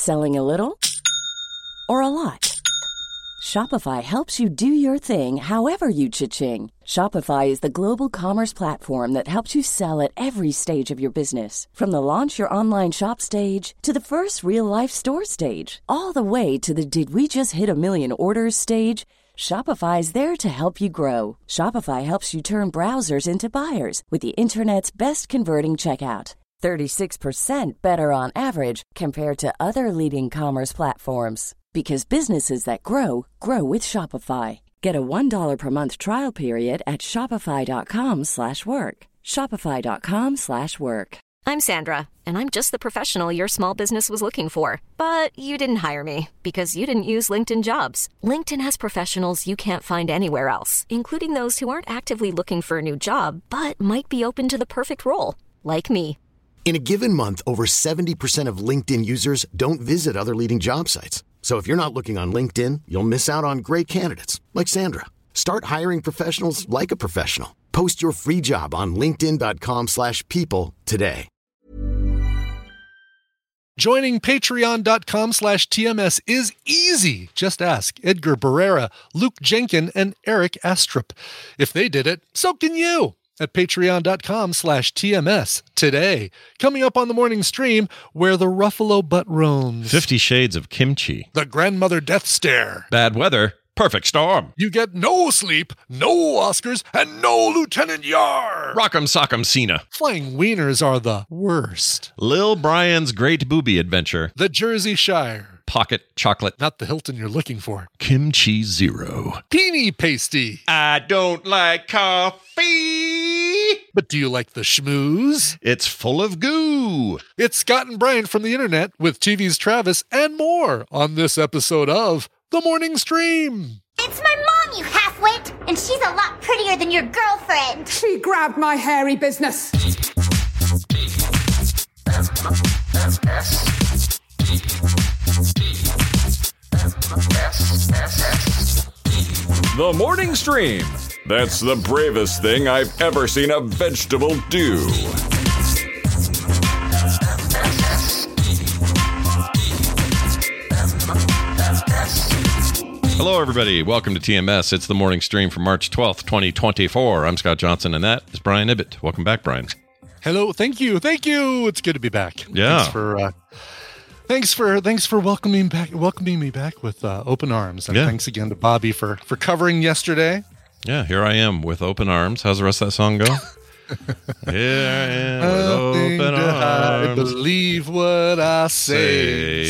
Selling a little or a lot? Shopify helps you do your thing however you cha-ching. Shopify is the global commerce platform that helps you sell at every stage of your business. From the launch your online shop stage to the first real-life store stage, all the way to the did we just hit a million orders stage. Shopify is there to help you grow. Shopify helps you turn browsers into buyers with the internet's best converting checkout. 36% better on average compared to other leading commerce platforms. Because businesses that grow, grow with Shopify. Get a $1 per month trial period at shopify.com/work. Shopify.com/work. I'm Sandra, and I'm just the professional your small business was looking for. But you didn't hire me because you didn't use LinkedIn Jobs. LinkedIn has professionals you can't find anywhere else, including those who aren't actively looking for a new job, but might be open to the perfect role, like me. In a given month, over 70% of LinkedIn users don't visit other leading job sites. So if you're not looking on LinkedIn, you'll miss out on great candidates like Sandra. Start hiring professionals like a professional. Post your free job on linkedin.com/people today. Joining patreon.com/TMS is easy. Just ask Edgar Barrera, Luke Jenkin, and Eric Astrup. If they did it, so can you. At patreon.com/TMS today. Coming up on the morning stream, Where the Ruffalo Butt Roams. 50 Shades of Kimchi. The Grandmother Death Stare. Bad Weather. Perfect Storm. You get no sleep, no Oscars, and no Lieutenant Yar. Rock'em Sock'em Cena. Flying Wieners are the worst. Lil Brian's Great Booby Adventure. The Jersey Shire. Pocket Chocolate. Not the Hilton you're looking for. Kimchi Zero. Peony Pasty. I don't like coffee. But do you like the schmooze? It's full of goo. It's Scott and Brian from the internet with TV's Travis and more on this episode of The Morning Stream. It's my mom, you half-wit, and she's a lot prettier than your girlfriend. She grabbed my hairy business. The Morning Stream. That's the bravest thing I've ever seen a vegetable do. Hello, everybody. Welcome to TMS. It's the morning stream for March 12th, 2024. I'm Scott Johnson, and that is Brian Ibbett. Welcome back, Brian. Hello. Thank you. It's good to be back. Yeah. Thanks for welcoming me back with open arms. And thanks again to Bobby for covering yesterday. Yeah, here I am with open arms. How's the rest of that song go? Here I am with open arms. I believe what I say.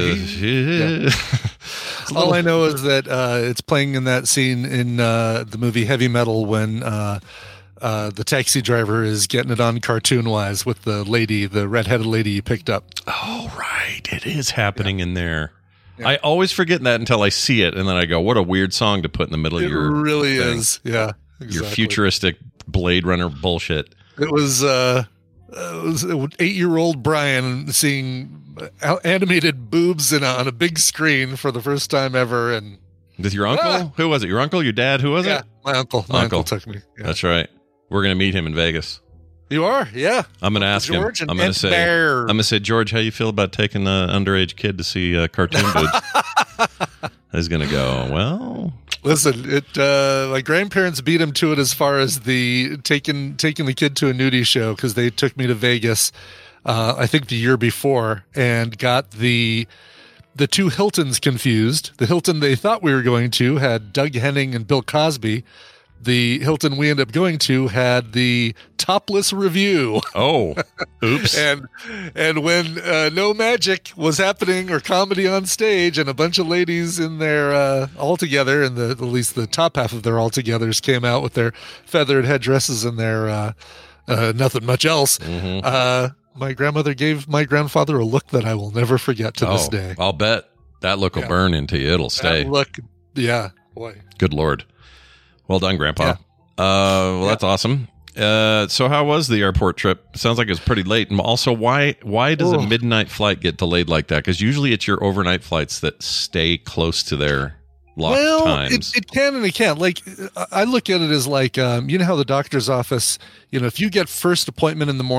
All I know is that it's playing in that scene in the movie Heavy Metal when the taxi driver is getting it on cartoon-wise with the red-headed lady you picked up. Oh, right. It is happening in there. Yeah. I always forget that until I see it, and then I go, what a weird song to put in the middle of your It really thing. is, yeah. Exactly. Your futuristic Blade Runner bullshit. It was 8-year-old Brian seeing animated boobs on a big screen for the first time ever. And with your uncle? Who was it? Your uncle? Your dad? Who was it? My uncle. My uncle took me. Yeah. That's right. We're going to meet him in Vegas. You are? Yeah. I'm going to ask him. I'm going to say, George, how you feel about taking an underage kid to see cartoon boobs? He's going to go, well... Listen, my grandparents beat him to it as far as the taking the kid to a nudie show because they took me to Vegas, I think the year before, and got the two Hiltons confused. The Hilton they thought we were going to had Doug Henning and Bill Cosby. The Hilton we ended up going to had the Topless Review. Oh, oops. and when no magic was happening or comedy on stage and a bunch of ladies in their all together, and at least the top half of their all-togethers came out with their feathered headdresses and their nothing much else, my grandmother gave my grandfather a look that I will never forget to this day. I'll bet that look will burn into you. It'll stay. That look, yeah, boy. Good Lord. Well done, Grandpa. Yeah. That's awesome. So how was the airport trip? Sounds like it was pretty late. And also, why does a midnight flight get delayed like that? Because usually it's your overnight flights that stay close to their locked times. It can and it can't. Like, I look at it as like, you know how the doctor's office, if you get first appointment in the morning,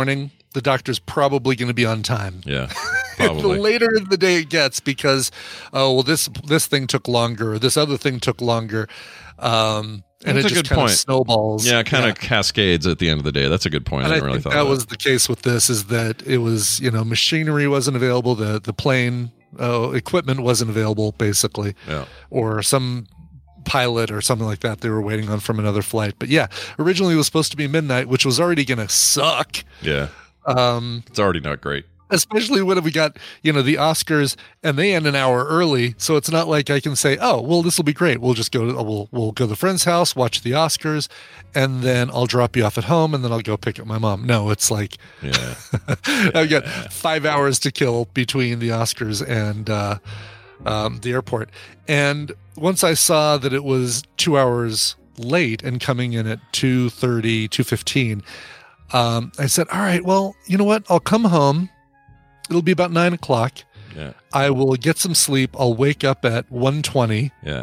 the doctor's probably going to be on time. Yeah. The Probably. later in the day it gets, because this thing took longer, or this other thing took longer, and That's it a just good kind point. of snowballs. Yeah, kind of cascades at the end of the day. That's a good point. And I I didn't really think thought that of was the case with this, is that it was, machinery wasn't available, the plane equipment wasn't available, basically, Yeah. or some pilot or something like that they were waiting on from another flight. But yeah, originally it was supposed to be midnight, which was already going to suck. Yeah. It's already not great. Especially when we got, the Oscars, and they end an hour early. So it's not like I can say, oh, well, this will be great. We'll just we'll go to the friend's house, watch the Oscars, and then I'll drop you off at home, and then I'll go pick up my mom. No, it's like, Yeah. I've got 5 hours to kill between the Oscars and the airport. And once I saw that it was 2 hours late and coming in at 2:30, 2:15, I said, all right, well, you know what? I'll come home. It'll be about 9 o'clock. Yeah. I will get some sleep. I'll wake up at 1:20, Yeah.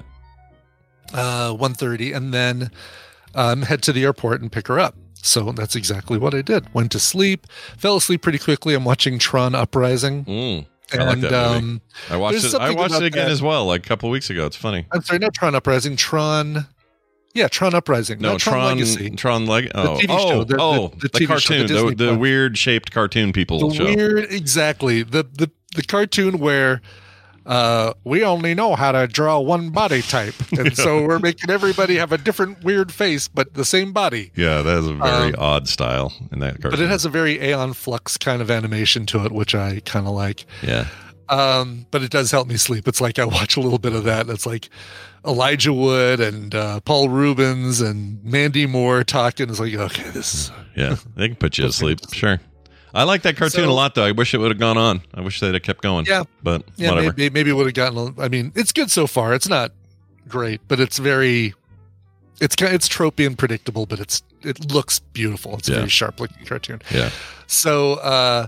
1:30, and then head to the airport and pick her up. So that's exactly what I did. Went to sleep, fell asleep pretty quickly. I'm watching Tron Uprising. I like that movie. I watched there's it. I something watched it about again that. as well, like a couple of weeks ago. It's funny. I'm sorry, not Tron Uprising. Tron Uprising. No, not Tron Legacy. Tron Leg. Oh, TV show, the TV show, cartoon, the Disney the Plus. weird shaped cartoon people The show. weird, exactly. The cartoon where we only know how to draw one body type, and so we're making everybody have a different weird face, but the same body. Yeah, that is a very odd style in that cartoon. But it has a very Aeon Flux kind of animation to it, which I kind of like. Yeah. But it does help me sleep. It's like I watch a little bit of that, and it's like Elijah Wood and Paul Rubens and Mandy Moore talking. It's like, okay, this is... Yeah, they can put you to sleep. Sure. I like that cartoon a lot, though. I wish it would have gone on. I wish they'd have kept going. Yeah. But Yeah, whatever. maybe it would have gotten... I mean, it's good so far. It's not great, but it's very... It's tropey and predictable, but it looks beautiful. It's a very sharp looking cartoon. Yeah. So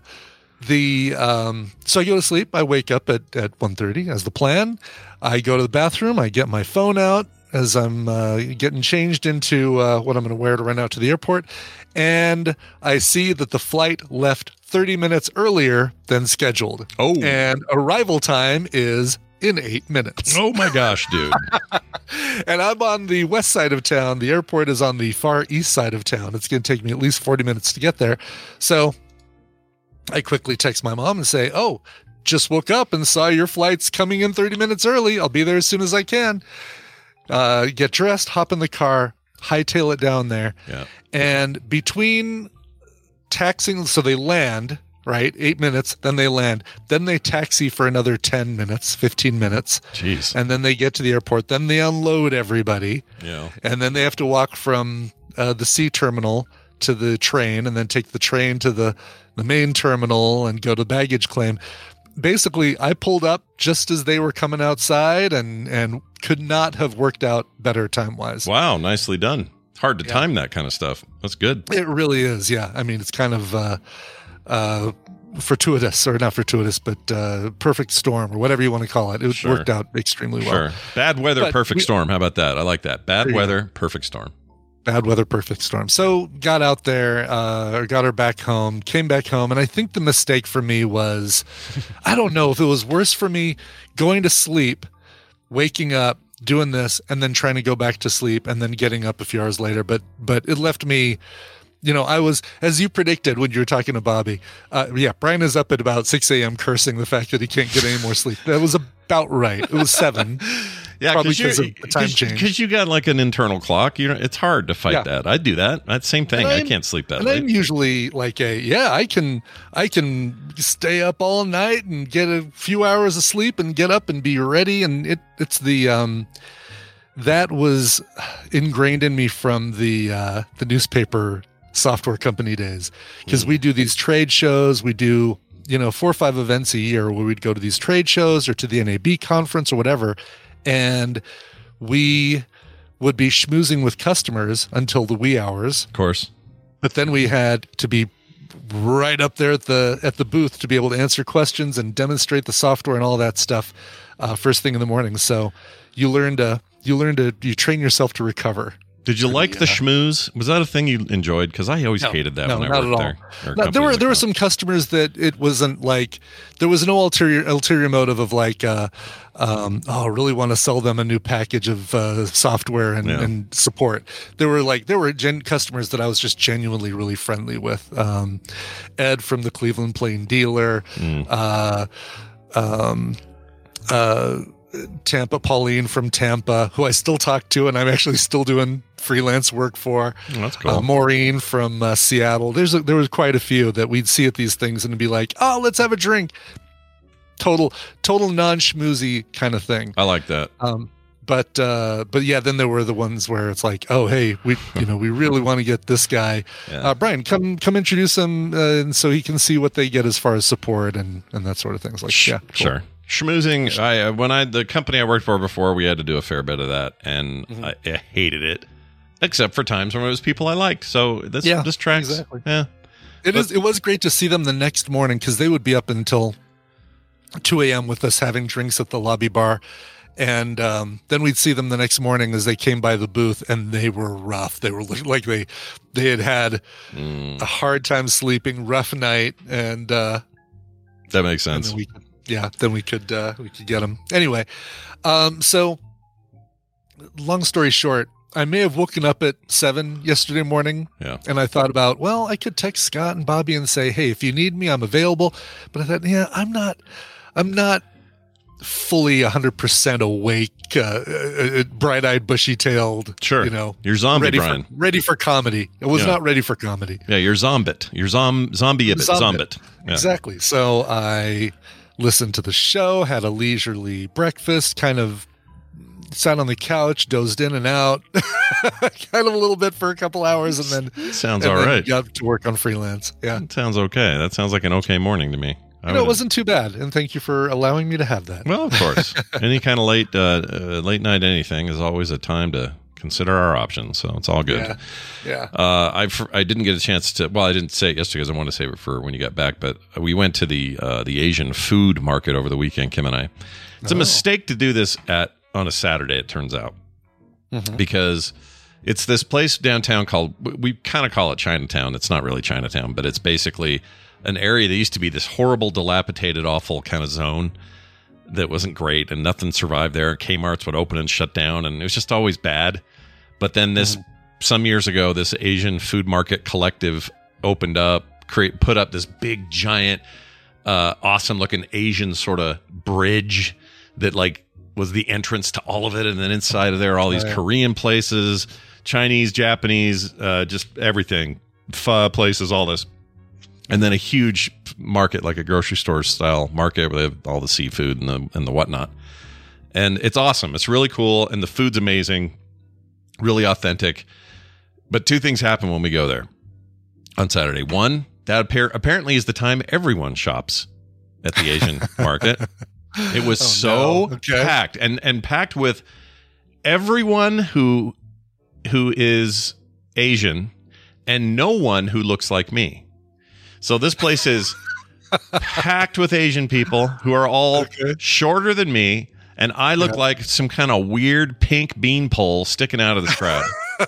so I go to sleep. I wake up at 1:30 as the plan. I go to the bathroom. I get my phone out as I'm getting changed into what I'm going to wear to run out to the airport, and I see that the flight left 30 minutes earlier than scheduled. Oh. And arrival time is in 8 minutes. Oh my gosh, dude. And I'm on the west side of town. The airport is on the far east side of town. It's going to take me at least 40 minutes to get there. So I quickly text my mom and say, oh, just woke up and saw your flight's coming in 30 minutes early. I'll be there as soon as I can. Get dressed, hop in the car, hightail it down there. Yeah. And between taxiing, so they land, right? 8 minutes, then they land. Then they taxi for another 10 minutes, 15 minutes. Jeez. And then they get to the airport. Then they unload everybody. Yeah. And then they have to walk from the C terminal to the train, and then take the train to the main terminal and go to baggage claim. Basically, I pulled up just as they were coming outside, and could not have worked out better time-wise. Wow, nicely done. It's hard to time that kind of stuff. That's good. It really is, yeah. I mean, it's kind of fortuitous, or not fortuitous, but perfect storm, or whatever you want to call it. It worked out extremely well. Sure. Bad weather, But perfect storm. How about that? I like that. Bad weather, perfect storm. Bad weather, perfect storm. So got out there, got her back home, came back home. And I think the mistake for me was, I don't know if it was worse for me going to sleep, waking up, doing this, and then trying to go back to sleep, and then getting up a few hours later. But it left me, I was, as you predicted when you were talking to Bobby, Brian is up at about 6 a.m. cursing the fact that he can't get any more sleep. That was about right. It was 7. Yeah, probably because of the time change. Because you got like an internal clock. It's hard to fight that. I do that. That's the same thing. I can't sleep that late. I'm usually like I can stay up all night and get a few hours of sleep and get up and be ready. And it's the that was ingrained in me from the newspaper software company days, because we do these trade shows. We do 4 or 5 events a year where we'd go to these trade shows or to the NAB conference or whatever. And we would be schmoozing with customers until the wee hours. Of course. But then we had to be right up there at the booth to be able to answer questions and demonstrate the software and all that stuff first thing in the morning. So you train yourself to recover. Did you like the schmooze? Was that a thing you enjoyed? Because I always hated that when I worked there. No, there were some customers that it wasn't like, there was no ulterior motive of like, I really want to sell them a new package of software and support. There were customers that I was just genuinely really friendly with. Ed from the Cleveland Plain Dealer, Tampa, Pauline from Tampa, who I still talk to, and I'm actually still doing freelance work for. Oh, that's cool. Maureen from Seattle. There was quite a few that we'd see at these things and be like, "Oh, let's have a drink." Total non-schmoozy kind of thing. I like that. But yeah, then there were the ones where it's like, oh, hey, we really want to get this guy, Brian, come introduce him, and so he can see what they get as far as support and that sort of things. Like, yeah, cool. Sure. Schmoozing. The company I worked for before, we had to do a fair bit of that, and I hated it, except for times when it was people I liked. So this tracks. Exactly. Yeah, It was great to see them the next morning because they would be up until 2 a.m. with us having drinks at the lobby bar. And then we'd see them the next morning as they came by the booth, and they were rough. They were like they had a hard time sleeping, rough night, and that makes sense. Then we could get them anyway. So long story short, I may have woken up at 7 yesterday morning, and I thought about, well, I could text Scott and Bobby and say, hey, if you need me, I'm available. But I thought, I'm not fully 100% awake, bright-eyed, bushy-tailed. Sure, you're zombie, Brian. Ready for comedy. It was not ready for comedy. Yeah, you're zombit. You're zombie-zombit. Yeah. Exactly. So I listened to the show, had a leisurely breakfast, kind of sat on the couch, dozed in and out, kind of a little bit for a couple hours, and then all right. Got to work on freelance. Yeah, that sounds okay. That sounds like an okay morning to me. It wasn't too bad, and thank you for allowing me to have that. Well, of course. Any kind of late night anything is always a time to consider our options, so it's all good. Yeah. I didn't get a chance to. Well, I didn't say it yesterday because I wanted to save it for when you got back. But we went to the Asian food market over the weekend, Kim and I. It's a mistake to do this on a Saturday. It turns out because it's this place downtown called, we kind of call it Chinatown. It's not really Chinatown, but it's basically an area that used to be this horrible, dilapidated, awful kind of zone that wasn't great, and nothing survived there. Kmart's would open and shut down, and it was just always bad. But then some years ago, this Asian food market collective opened up, put up this big, giant, awesome-looking Asian sort of bridge that was the entrance to all of it, and then inside of there, all these Korean places, Chinese, Japanese, just everything, pho places, all this. And then a huge market, like a grocery store style market, where they have all the seafood and the whatnot. And it's awesome. It's really cool, and the food's amazing, really authentic. But two things happen when we go there on Saturday. One, that apparently is the time everyone shops at the Asian market. It was packed, and packed with everyone who is Asian and no one who looks like me. So this place is packed with Asian people who are all shorter than me, and I look like some kind of weird pink beanpole sticking out of the crowd.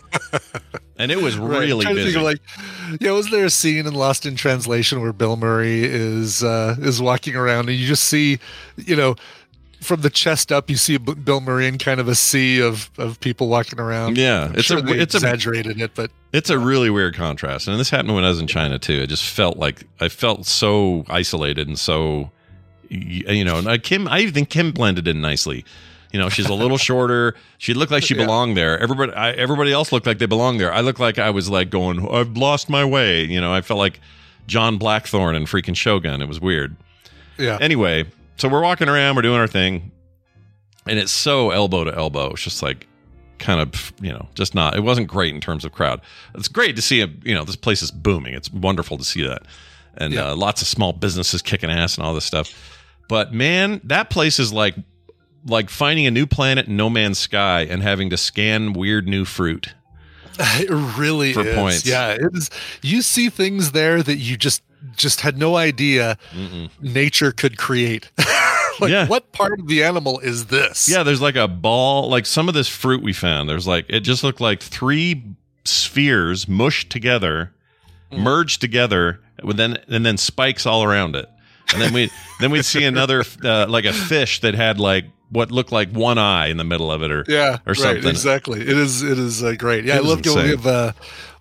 And it was really busy. Was there a scene in Lost in Translation where Bill Murray is walking around, and you just see, from the chest up, you see Bill Murray in kind of a sea of people walking around. Yeah, it's exaggerated it, but it's a really weird contrast. And this happened when I was in China too. It just felt like I felt so isolated and so, and Kim. I even think Kim blended in nicely. She's a little shorter. She looked like she belonged there. Everybody else looked like they belonged there. I looked like I was going, I've lost my way. I felt like John Blackthorne in freaking Shogun. It was weird. Yeah. Anyway. So we're walking around, we're doing our thing, and it's so elbow to elbow. It's just kind of, just not, it wasn't great in terms of crowd. It's great to see, this place is booming. It's wonderful to see that. And lots of small businesses kicking ass and all this stuff. But man, that place is like finding a new planet in No Man's Sky and having to scan weird new fruit. It really for is. Points. Yeah, it is. You see things there that you just had no idea nature could create. Like, what part of the animal is this? Yeah, there's like a ball, like some of this fruit we found. There's like, it just looked like 3 spheres mushed together, merged together, and then spikes all around it. And then we'd see another like a fish that had like what looked like one eye in the middle of it, or something. Right, exactly. It is great. Yeah, I love going. We have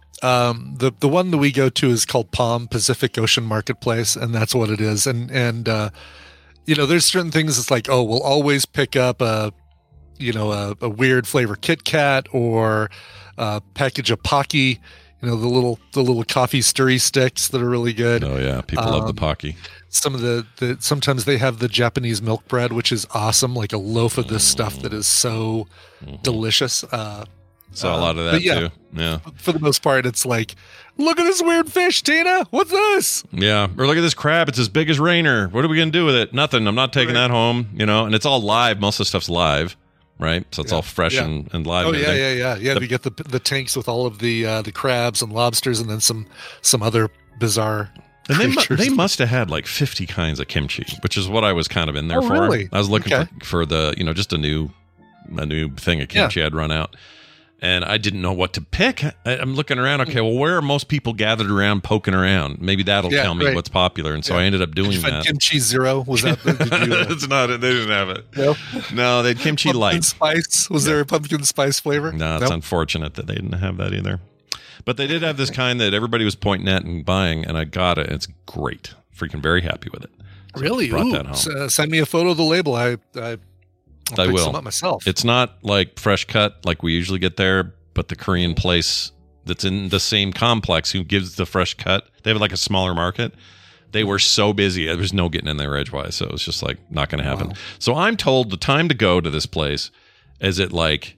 the one that we go to is called Palm Pacific Ocean Marketplace, and that's what it is. And there's certain things. It's like, oh, we'll always pick up a weird flavor Kit Kat or a package of Pocky. The little coffee stirry sticks that are really good. Oh yeah, people love the Pocky. Some of the sometimes they have the Japanese milk bread, which is awesome, like a loaf of this stuff that is so delicious. So a lot of that too. Yeah. For the most part, it's like, look at this weird fish, Tina. What's this? Yeah. Or look at this crab. It's as big as Rainer. What are we going to do with it? Nothing. I'm not taking that home. And it's all live. Most of the stuff's live, right? So it's all fresh and live. Oh yeah. You get the tanks with all of the crabs and lobsters, and then some other bizarre. And they must have had like 50 kinds of kimchi, which is what I was kind of in there for. Really? I was looking for the just a new thing of kimchi I'd run out. And I didn't know what to pick. I'm looking around. Okay, well, where are most people gathered around, poking around? Maybe that'll tell me what's popular. And so I ended up doing that. Kimchi Zero? Was that? It's not. They didn't have it. No, they had kimchi pumpkin light. Spice? Was there a pumpkin spice flavor? No, it's unfortunate that they didn't have that either. But they did have this kind that everybody was pointing at and buying, and I got it. And it's great. Freaking very happy with it. So really? I brought that home. Send me a photo of the label. I will. Some up myself. It's not like fresh cut like we usually get there, but the Korean place that's in the same complex who gives the fresh cut, they have like a smaller market. They were so busy. There was no getting in there edgewise. So it was just like not going to happen. Wow. So I'm told the time to go to this place is at like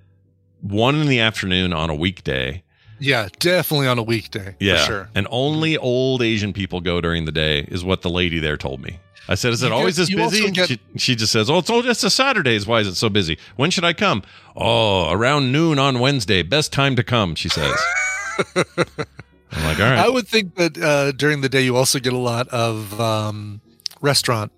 1 p.m. on a weekday. Yeah, definitely on a weekday. Yeah. For sure. And only old Asian people go during the day is what the lady there told me. I said, is it always this busy? She just says, it's just a Saturdays. Why is it so busy? When should I come? Oh, around noon on Wednesday. Best time to come, she says. I'm like, all right. I would think that during the day you also get a lot of restaurant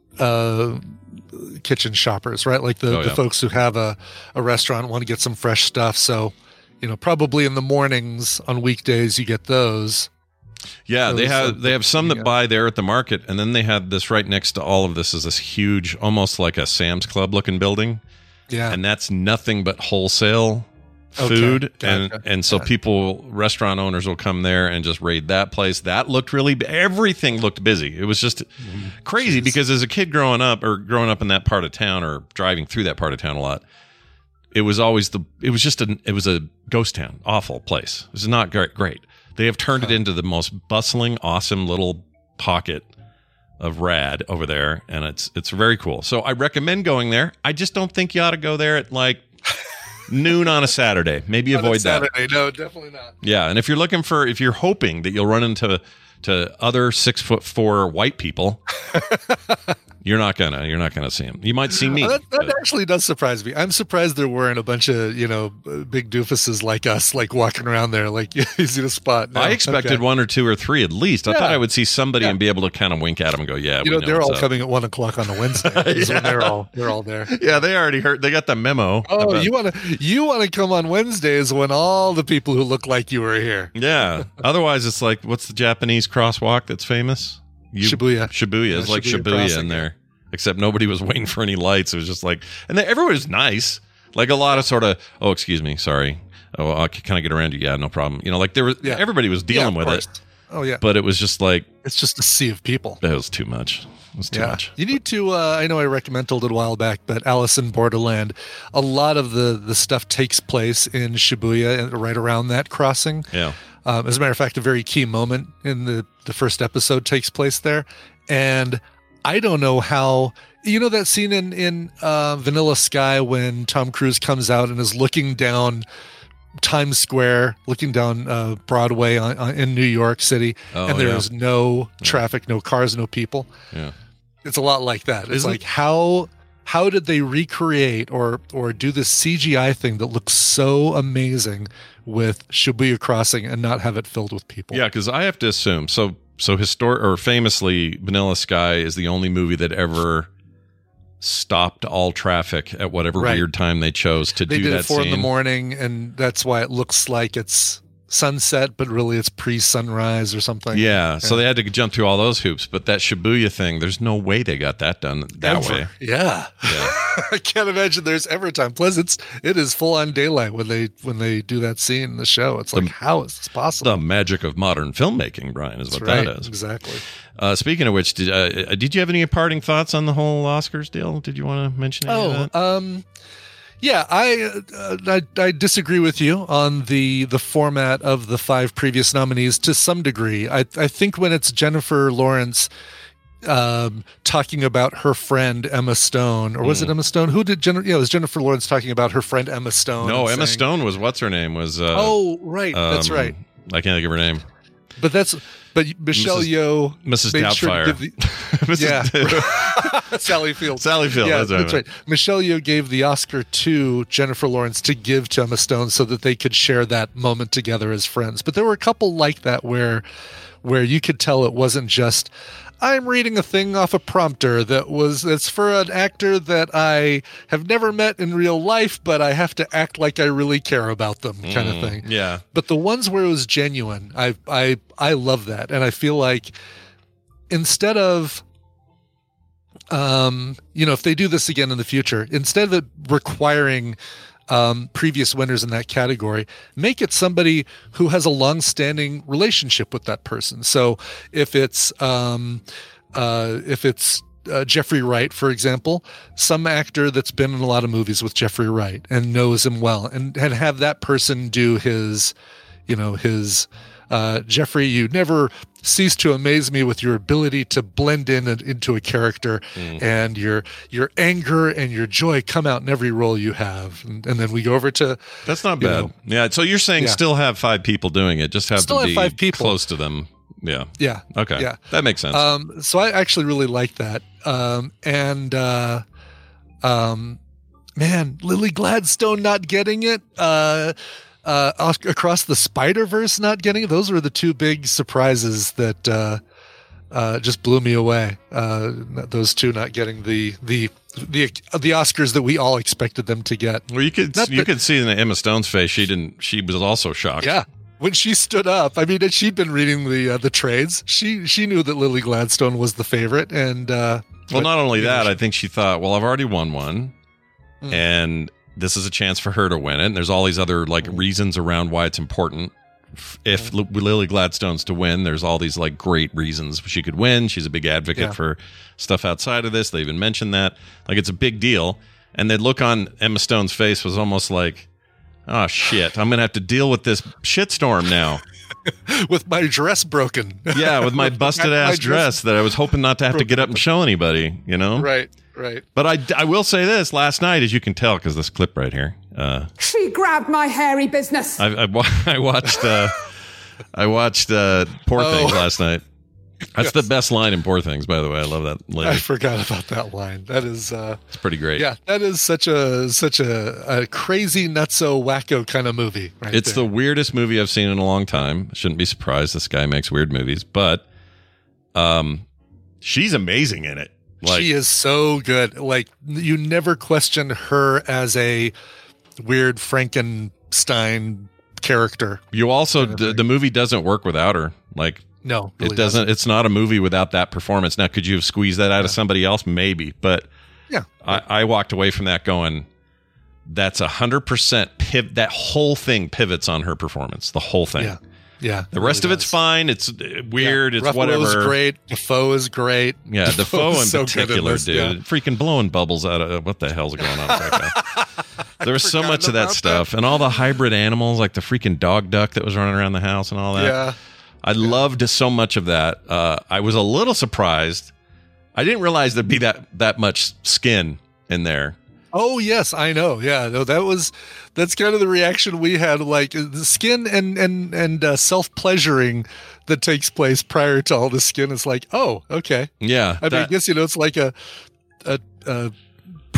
kitchen shoppers, right? Like the folks who have a restaurant want to get some fresh stuff. So, probably in the mornings on weekdays you get those. Yeah, they have some that buy there at the market, and then they had this right next to all of this is this huge, almost like a Sam's Club looking building. Yeah, and that's nothing but wholesale food, and so restaurant owners will come there and just raid that place. That looked everything looked busy. It was just crazy because as a kid growing up in that part of town or driving through that part of town a lot, it was always it was a ghost town, awful place. It was not great. They have turned it into the most bustling, awesome little pocket of rad over there, and it's very cool. So I recommend going there. I just don't think you ought to go there at like noon on a Saturday. Maybe avoid that. No, definitely not. Yeah, and if you're hoping that you'll run into other 6'4" white people, you're not gonna see them. You might see me. That actually does surprise me. I'm surprised there weren't a bunch of big doofuses like us, like walking around there, like easy to spot. No, I expected 1 or 2 or 3 at least. I thought I would see somebody and be able to kind of wink at them and go, "Yeah." They're all coming at 1 o'clock on a Wednesday. When they're all there. Yeah, they already heard. They got the memo. Oh, you want to come on Wednesdays when all the people who look like you are here. Yeah. Otherwise, it's like, what's the Japanese crosswalk that's famous? Shibuya. It's like Shibuya in there. Except nobody was waiting for any lights. It was just like, and everyone was nice. Like a lot of sort of, oh, excuse me, sorry. Oh, can I get around you? Yeah, no problem. Like there was, everybody was dealing with it. Oh yeah. But it was just like, it's just a sea of people. It was too much. It was too much. You need to, I know I recommended it a while back, but Alice in Borderland, a lot of the stuff takes place in Shibuya and right around that crossing. Yeah. As a matter of fact, a very key moment in the first episode takes place there. And I don't know how, that scene in Vanilla Sky when Tom Cruise comes out and is looking down Times Square, looking down Broadway in New York City, and there is no traffic, no cars, no people. Yeah. It's a lot like that. It's like, how did they recreate or do this CGI thing that looks so amazing with Shibuya Crossing and not have it filled with people? Yeah, because I have to assume, so famously, Vanilla Sky is the only movie that ever stopped all traffic at whatever weird time they chose to do that scene. They did it 4 in the morning, and that's why it looks like it's sunset, but really it's pre-sunrise or something. Yeah, so they had to jump through all those hoops. But that Shibuya thing, there's no way they got that done that way. Yeah. I can't imagine there's ever time. Plus, it is full on daylight when they do that scene in the show. It's like, how is this possible? The magic of modern filmmaking, Brian, is what that is. Exactly. Speaking of which, did you have any parting thoughts on the whole Oscars deal? Did you want to mention any of that? Yeah, I disagree with you on the format of the 5 previous nominees to some degree. I think when it's Jennifer Lawrence talking about her friend Emma Stone, or was it Emma Stone? Who did it was Jennifer Lawrence talking about her friend Emma Stone. No, Emma Stone was what's her name was. Right, that's right. I can't think of her name. But Michelle Yeoh, Mrs. Doubtfire, Sally Field. Sally Field. Yeah, that's right. Michelle Yeoh gave the Oscar to Jennifer Lawrence to give to Emma Stone so that they could share that moment together as friends. But there were a couple like that where you could tell it wasn't just, I'm reading a thing off a prompter that's for an actor that I have never met in real life, but I have to act like I really care about them, kind of thing. Yeah. But the ones where it was genuine, I love that, and I feel like instead of, if they do this again in the future, instead of it requiring previous winners in that category, make it somebody who has a long-standing relationship with that person. So if it's Jeffrey Wright, for example, some actor that's been in a lot of movies with Jeffrey Wright and knows him well, and have that person do his Jeffrey, you never cease to amaze me with your ability to blend into a character, and your anger and your joy come out in every role you have. And then we go over to... That's not bad. Yeah, so you're saying still have 5 people doing it, just have still to have be 5 people close to them. Yeah. Yeah. Okay. Yeah. That makes sense. So I actually really like that. Man, Lily Gladstone not getting it. Across the Spider-Verse not getting it. Those were the 2 big surprises that just blew me away. Those 2 not getting the Oscars that we all expected them to get. Well, you could see in Emma Stone's face she was also shocked. Yeah. When she stood up, I mean, she'd been reading the trades. She knew that Lily Gladstone was the favorite, and not only that, I think she thought, well, I've already won one, and this is a chance for her to win it. And there's all these other reasons around why it's important. If Lily Gladstone's to win, there's all these great reasons she could win. She's a big advocate for stuff outside of this. They even mentioned that it's a big deal. And the look on Emma Stone's face was almost like, oh shit, I'm gonna have to deal with this shitstorm now. With my dress broken. Yeah, with my busted ass dress that I was hoping not to have to get up and show anybody. Right. But I will say this: last night, as you can tell, because this clip right here, she grabbed my hairy business. I watched Poor Things last night. That's the best line in Poor Things, by the way. I love that lady. I forgot about that line. That is it's pretty great. Yeah, that is such a crazy, nutso, wacko kind of movie. It's the weirdest movie I've seen in a long time. Shouldn't be surprised. This guy makes weird movies, but she's amazing in it. She is so good. You never question her as a weird Frankenstein character. You also the movie doesn't work without her. No, really it doesn't. It's not a movie without that performance. Now, could you have squeezed that out of somebody else? Maybe, but yeah, I walked away from that going, that's 100% that whole thing pivots on her performance. The whole thing. Yeah. The rest of it's fine. It's weird. It's Ruffalo's whatever. Great. Defoe is great. Yeah, Defoe in particular, dude. Yeah. Freaking blowing bubbles out of what the hell's going on with that guy? There was so much of that stuff, and all the hybrid animals, like the freaking dog duck that was running around the house and all that. Yeah. I loved so much of that. I was a little surprised. I didn't realize there'd be that much skin in there. Oh yes, I know. Yeah, no, that's kind of the reaction we had. The skin and self-pleasuring that takes place prior to all the skin is oh, okay. Yeah, I guess it's like a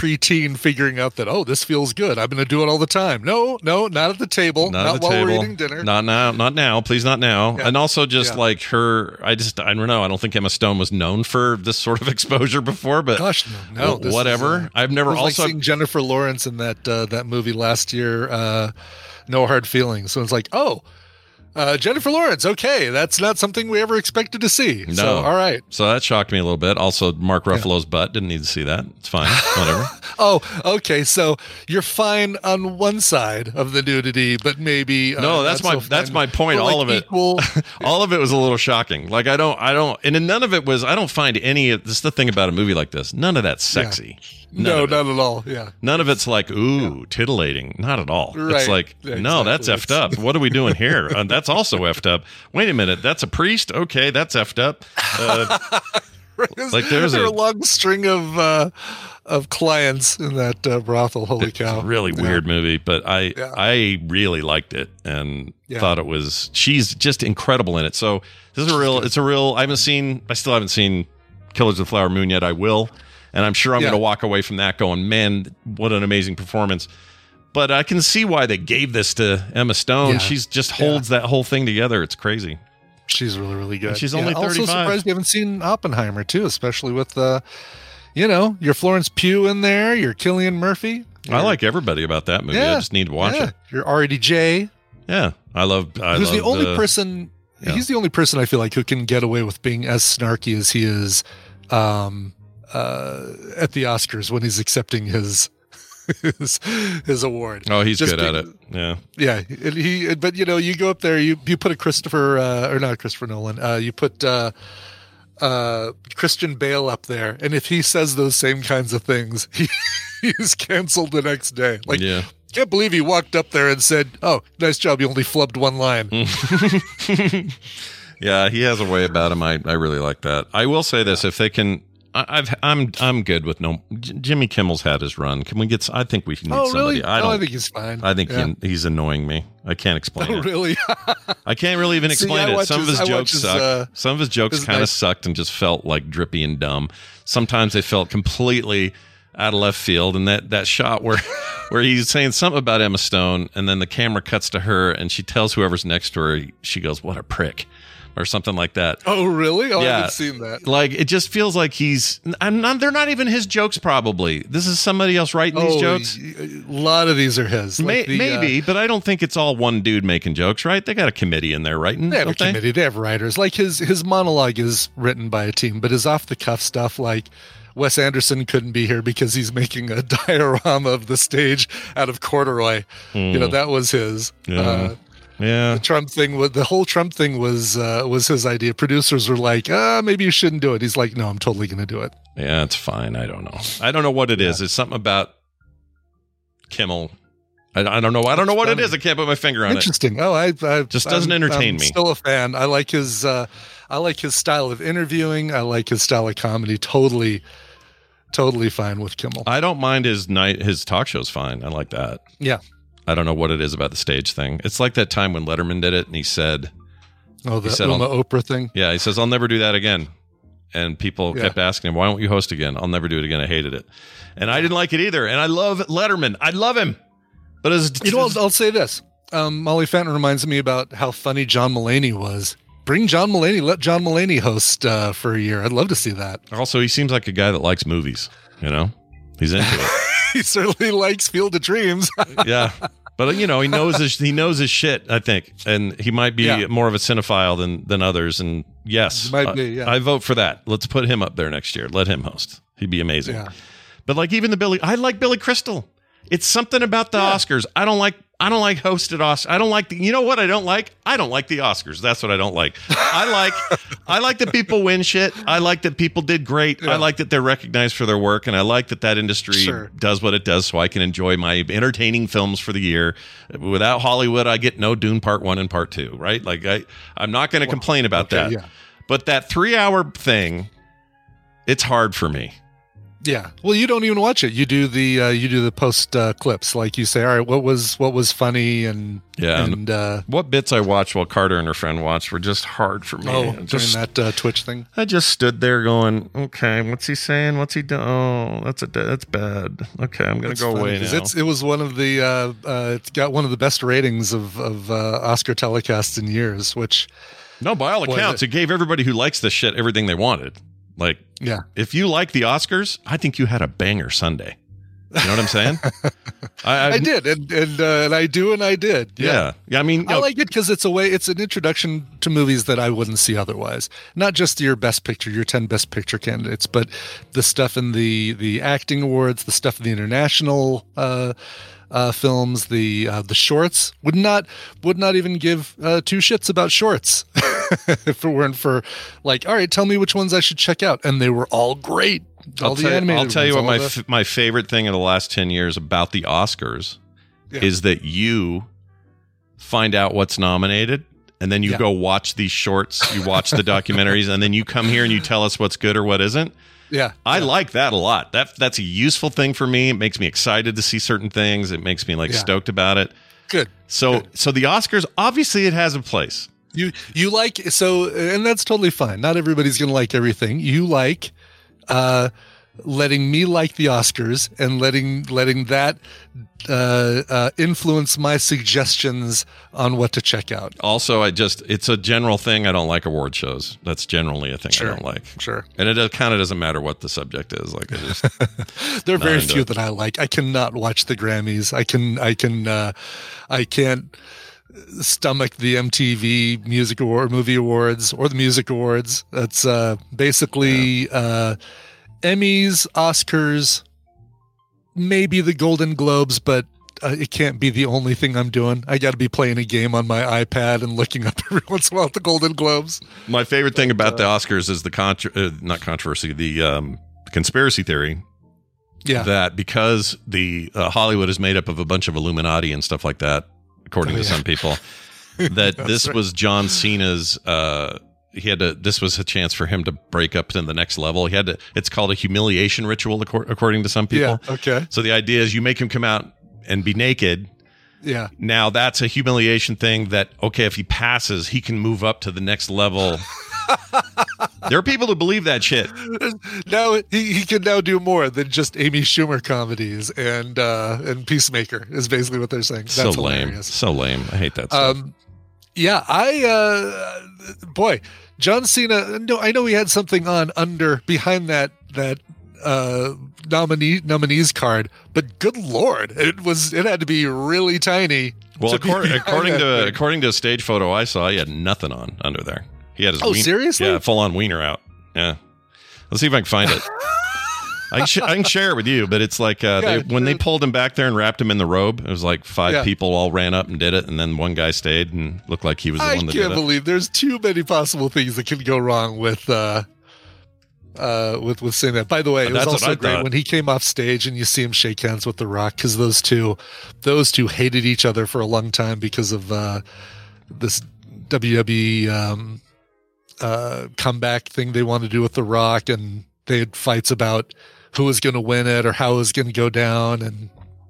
preteen figuring out that, oh, this feels good. I'm going to do it all the time. No, not at the table. Not while we're eating dinner. Not now. Please, not now. Yeah. And also just like her, I don't know. I don't think Emma Stone was known for this sort of exposure before, but gosh, no. Whatever. I've never also like seeing Jennifer Lawrence in that movie last year, No Hard Feelings. So it's like, oh, Jennifer Lawrence. Okay, that's not something we ever expected to see. No. So, all right. So that shocked me a little bit. Also, Mark Ruffalo's butt. Didn't need to see that. It's fine. Whatever. Oh, okay. So you're fine on one side of the nudity, but maybe no. That's my point. All of it. All of it was a little shocking. Like I don't. And none of it was. I don't find any of this. The thing about a movie like this. None of that's sexy. Yeah. No, not at all. Yeah. None of it's like, ooh, titillating. Not at all. Right. It's like, no, that's effed up. What are we doing here? That's also effed up. Wait a minute. That's a priest? Okay, that's effed up. Like there's a long string of clients in that brothel. Holy cow. Really weird movie, but I really liked it and thought it was, she's just incredible in it. So this is I still haven't seen Killers of the Flower Moon yet. I will. And I'm sure I'm going to walk away from that going, man, what an amazing performance. But I can see why they gave this to Emma Stone. Yeah. She's just holds that whole thing together. It's crazy. She's really, really good. And she's only 35. Also surprised you haven't seen Oppenheimer, too, especially with, your Florence Pugh in there, your Cillian Murphy. I like everybody about that movie. I just need to watch it. Your RDJ. Yeah. He's the only person I feel like who can get away with being as snarky as he is at the Oscars when he's accepting his award. Oh, he's just good at it. Yeah. Yeah. But you go up there, you put a not Christopher Nolan, you put Christian Bale up there, and if he says those same kinds of things, he's canceled the next day. Like, can't believe he walked up there and said, "Oh, nice job, you only flubbed one line." Yeah, he has a way about him. I really like that. I will say this: if they can. I'm good with Jimmy Kimmel's had his run. Can we get? I think we need somebody. Really? I think he's fine. I think he's annoying me. I can't explain it. Really? I can't really even explain it. Some of his jokes suck. Some of his jokes kind of sucked and just felt like drippy and dumb. Sometimes they felt completely out of left field. And that shot where he's saying something about Emma Stone, and then the camera cuts to her, and she tells whoever's next to her, she goes, "What a prick." Or something like that. Oh, really? I haven't seen that. Like, it just feels like they're not even his jokes, probably. This is somebody else writing these jokes. A lot of these are his. Maybe, but I don't think it's all one dude making jokes, right? They got a committee in there writing. They have a committee. They have writers. Like, his monologue is written by a team, but his off-the-cuff stuff, like, Wes Anderson couldn't be here because he's making a diorama of the stage out of corduroy. That was his. Yeah. The whole Trump thing was his idea. Producers were like, maybe you shouldn't do it. He's like, no, I'm totally going to do it. Yeah, it's fine. I don't know what it is. It's something about Kimmel. I don't know. I don't know what it is. I can't put my finger on it. Interesting. Oh, I just doesn't entertain me. Still a fan. I like his style of interviewing. I like his style of comedy. Totally fine with Kimmel. I don't mind his talk show's fine. I like that. Yeah. I don't know what it is about the stage thing. It's like that time when Letterman did it, and he said, the Oprah thing? Yeah, he says, "I'll never do that again." And people kept asking him, "Why won't you host again?" "I'll never do it again. I hated it." And I didn't like it either. And I love Letterman. I love him. But I'll say this. Molly Fenton reminds me about how funny John Mulaney was. Bring John Mulaney. Let John Mulaney host for a year. I'd love to see that. Also, he seems like a guy that likes movies. He's into it. He certainly likes Field of Dreams. Yeah. But he knows his shit, I think. And he might be more of a cinephile than others. And yes, I vote for that. Let's put him up there next year. Let him host. He'd be amazing. Yeah. But like even I like Billy Crystal. It's something about the Oscars. I don't like hosted Oscars. I don't like you know what I don't like? I don't like the Oscars. That's what I don't like. I like that people win shit. I like that people did great. Yeah. I like that they're recognized for their work, and I like that industry does what it does so I can enjoy my entertaining films for the year. Without Hollywood, I get no Dune Part 1 and Part 2, right? Like I'm not going to complain about that. Yeah. But that 3-hour thing, it's hard for me. Yeah. Well, you don't even watch it. You do the post clips, like you say. All right, what was funny and what bits I watched while Carter and her friend watched were just hard for me. During that Twitch thing. I just stood there going, okay, what's he saying? What's he doing? Oh, that's bad. Okay, I'm gonna go away now. It was one of the it's got one of the best ratings of Oscar telecasts in years. Which no, by all accounts, it gave everybody who likes this shit everything they wanted. Like, yeah, if you like the Oscars, I think you had a banger Sunday. You know what I'm saying? I did, and I do, and I did. Yeah. I mean, I like it because it's an introduction to movies that I wouldn't see otherwise. Not just your best picture, your 10 best picture candidates, but the stuff in the acting awards, the stuff in the international films, the shorts. Would not even give two shits about shorts if it weren't for like, all right, tell me which ones I should check out, and they were all great. I'll tell you what my favorite thing in the last 10 years about the Oscars is that you find out what's nominated, and then you go watch these shorts, you watch the documentaries, and then you come here and you tell us what's good or what isn't. Yeah. I like that a lot. That's a useful thing for me. It makes me excited to see certain things. It makes me stoked about it. Good. So the Oscars, obviously it has a place. You like, and that's totally fine. Not everybody's going to like everything. You like letting me like the Oscars and letting that influence my suggestions on what to check out. Also, it's a general thing. I don't like award shows. That's generally a thing I don't like. Sure. And it kind of doesn't matter what the subject is. Like, I just there are very few that I like. I cannot watch the Grammys. I can't stomach the MTV Music Award, Movie Awards, or the Music Awards. That's basically Emmys, Oscars, maybe the Golden Globes, but it can't be the only thing I'm doing. I got to be playing a game on my iPad and looking up every once in a while at the Golden Globes. My favorite thing about the Oscars is the conspiracy theory. Yeah, that because the Hollywood is made up of a bunch of Illuminati and stuff like that, according to some people, that this was John Cena's. This was a chance for him to break up to the next level. It's called a humiliation ritual, according to some people. Yeah, okay. So the idea is you make him come out and be naked. Yeah. Now that's a humiliation thing that, okay, if he passes, he can move up to the next level. There are people who believe that shit. Now he can now do more than just Amy Schumer comedies and Peacemaker is basically what they're saying. That's so hilarious. Lame. So lame. I hate that stuff. Yeah, boy, John Cena. No, I know he had something on behind that nominees card, but good Lord, it had to be really tiny. Well, according to a stage photo I saw, he had nothing on under there. He had his seriously? Yeah, full on wiener out. Yeah, let's see if I can find it. I can share it with you, but it's like when they pulled him back there and wrapped him in the robe, it was like five people all ran up and did it, and then one guy stayed and looked like he was the one that did it. I can't believe there's too many possible things that could go wrong with saying that. By the way, it was also great when he came off stage and you see him shake hands with The Rock, because those two hated each other for a long time because of this WWE comeback thing they wanted to do with The Rock, and they had fights about who was going to win it or how it was going to go down, and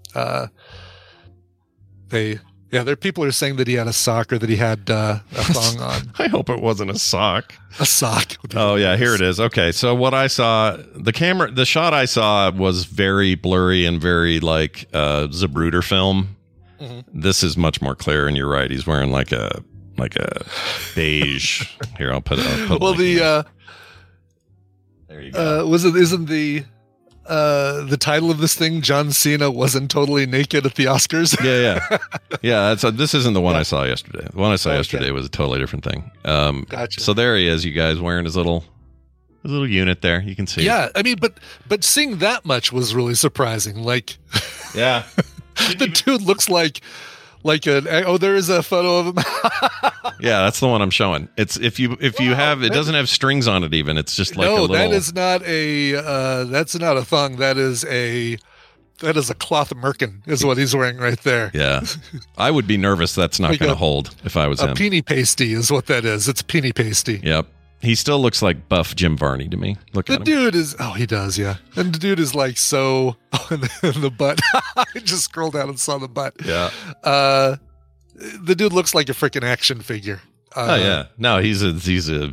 there people are saying that he had a sock or that he had a thong on. I hope it wasn't a sock. A sock. Oh yeah, here it is. Okay, so what I saw, the shot I saw was very blurry and very like Zapruder film. Mm-hmm. This is much more clear, and you're right. He's wearing like a beige. Here, I'll put well, there you go. Isn't the title of this thing John Cena wasn't totally naked at the Oscars? Yeah. This isn't the one I saw yesterday. The one I saw yesterday was a totally different thing. Gotcha. So there he is, you guys, wearing his little unit there. You can see. Yeah, I mean, but seeing that much was really surprising. Like, yeah, the dude looks like there is a photo of him. Yeah, that's the one I'm showing. It's if you have it doesn't have strings on it even. It's just like a little. That is not that's not a thong. That is a cloth merkin is what he's wearing right there. Yeah. I would be nervous that's not going to hold if I was him. A peony pasty is what that is. It's peony pasty. Yep. He still looks like buff Jim Varney to me. Look at him. The dude is, he does, yeah. And the dude is like so, in the butt. I just scrolled down and saw the butt. Yeah. The dude looks like a freaking action figure. Yeah. No, he's a he's a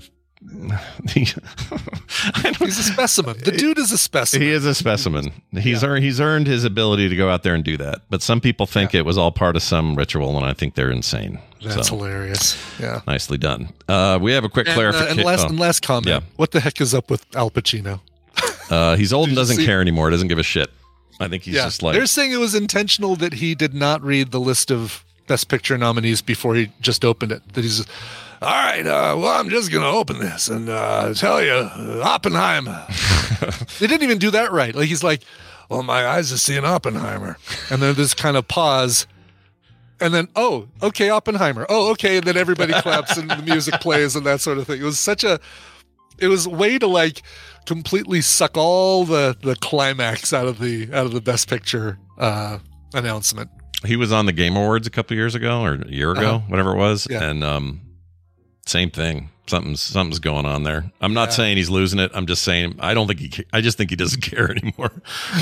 specimen. The dude is a specimen. He is a specimen. He's earned his ability to go out there and do that. But some people think it was all part of some ritual, and I think they're insane. That's hilarious. Yeah. Nicely done. We have a quick clarification. And last comment. Yeah. What the heck is up with Al Pacino? He's old and doesn't care anymore. Doesn't give a shit. I think he's just like... They're saying it was intentional that he did not read the list of Best Picture nominees before he just opened it. That he's... All right, well, I'm just going to open this and tell you, Oppenheimer. They didn't even do that right. Like, he's like, well, my eyes are seeing Oppenheimer. And then this kind of pause. And then, oh, okay, Oppenheimer. Oh, okay. And then everybody claps and the music plays and that sort of thing. It was it was a way to like completely suck all the climax out of the Best Picture announcement. He was on the Game Awards a couple years ago or a year ago, whatever it was. Yeah. And, same thing. Something's going on there. I'm not saying he's losing it. I'm just saying I just think he doesn't care anymore.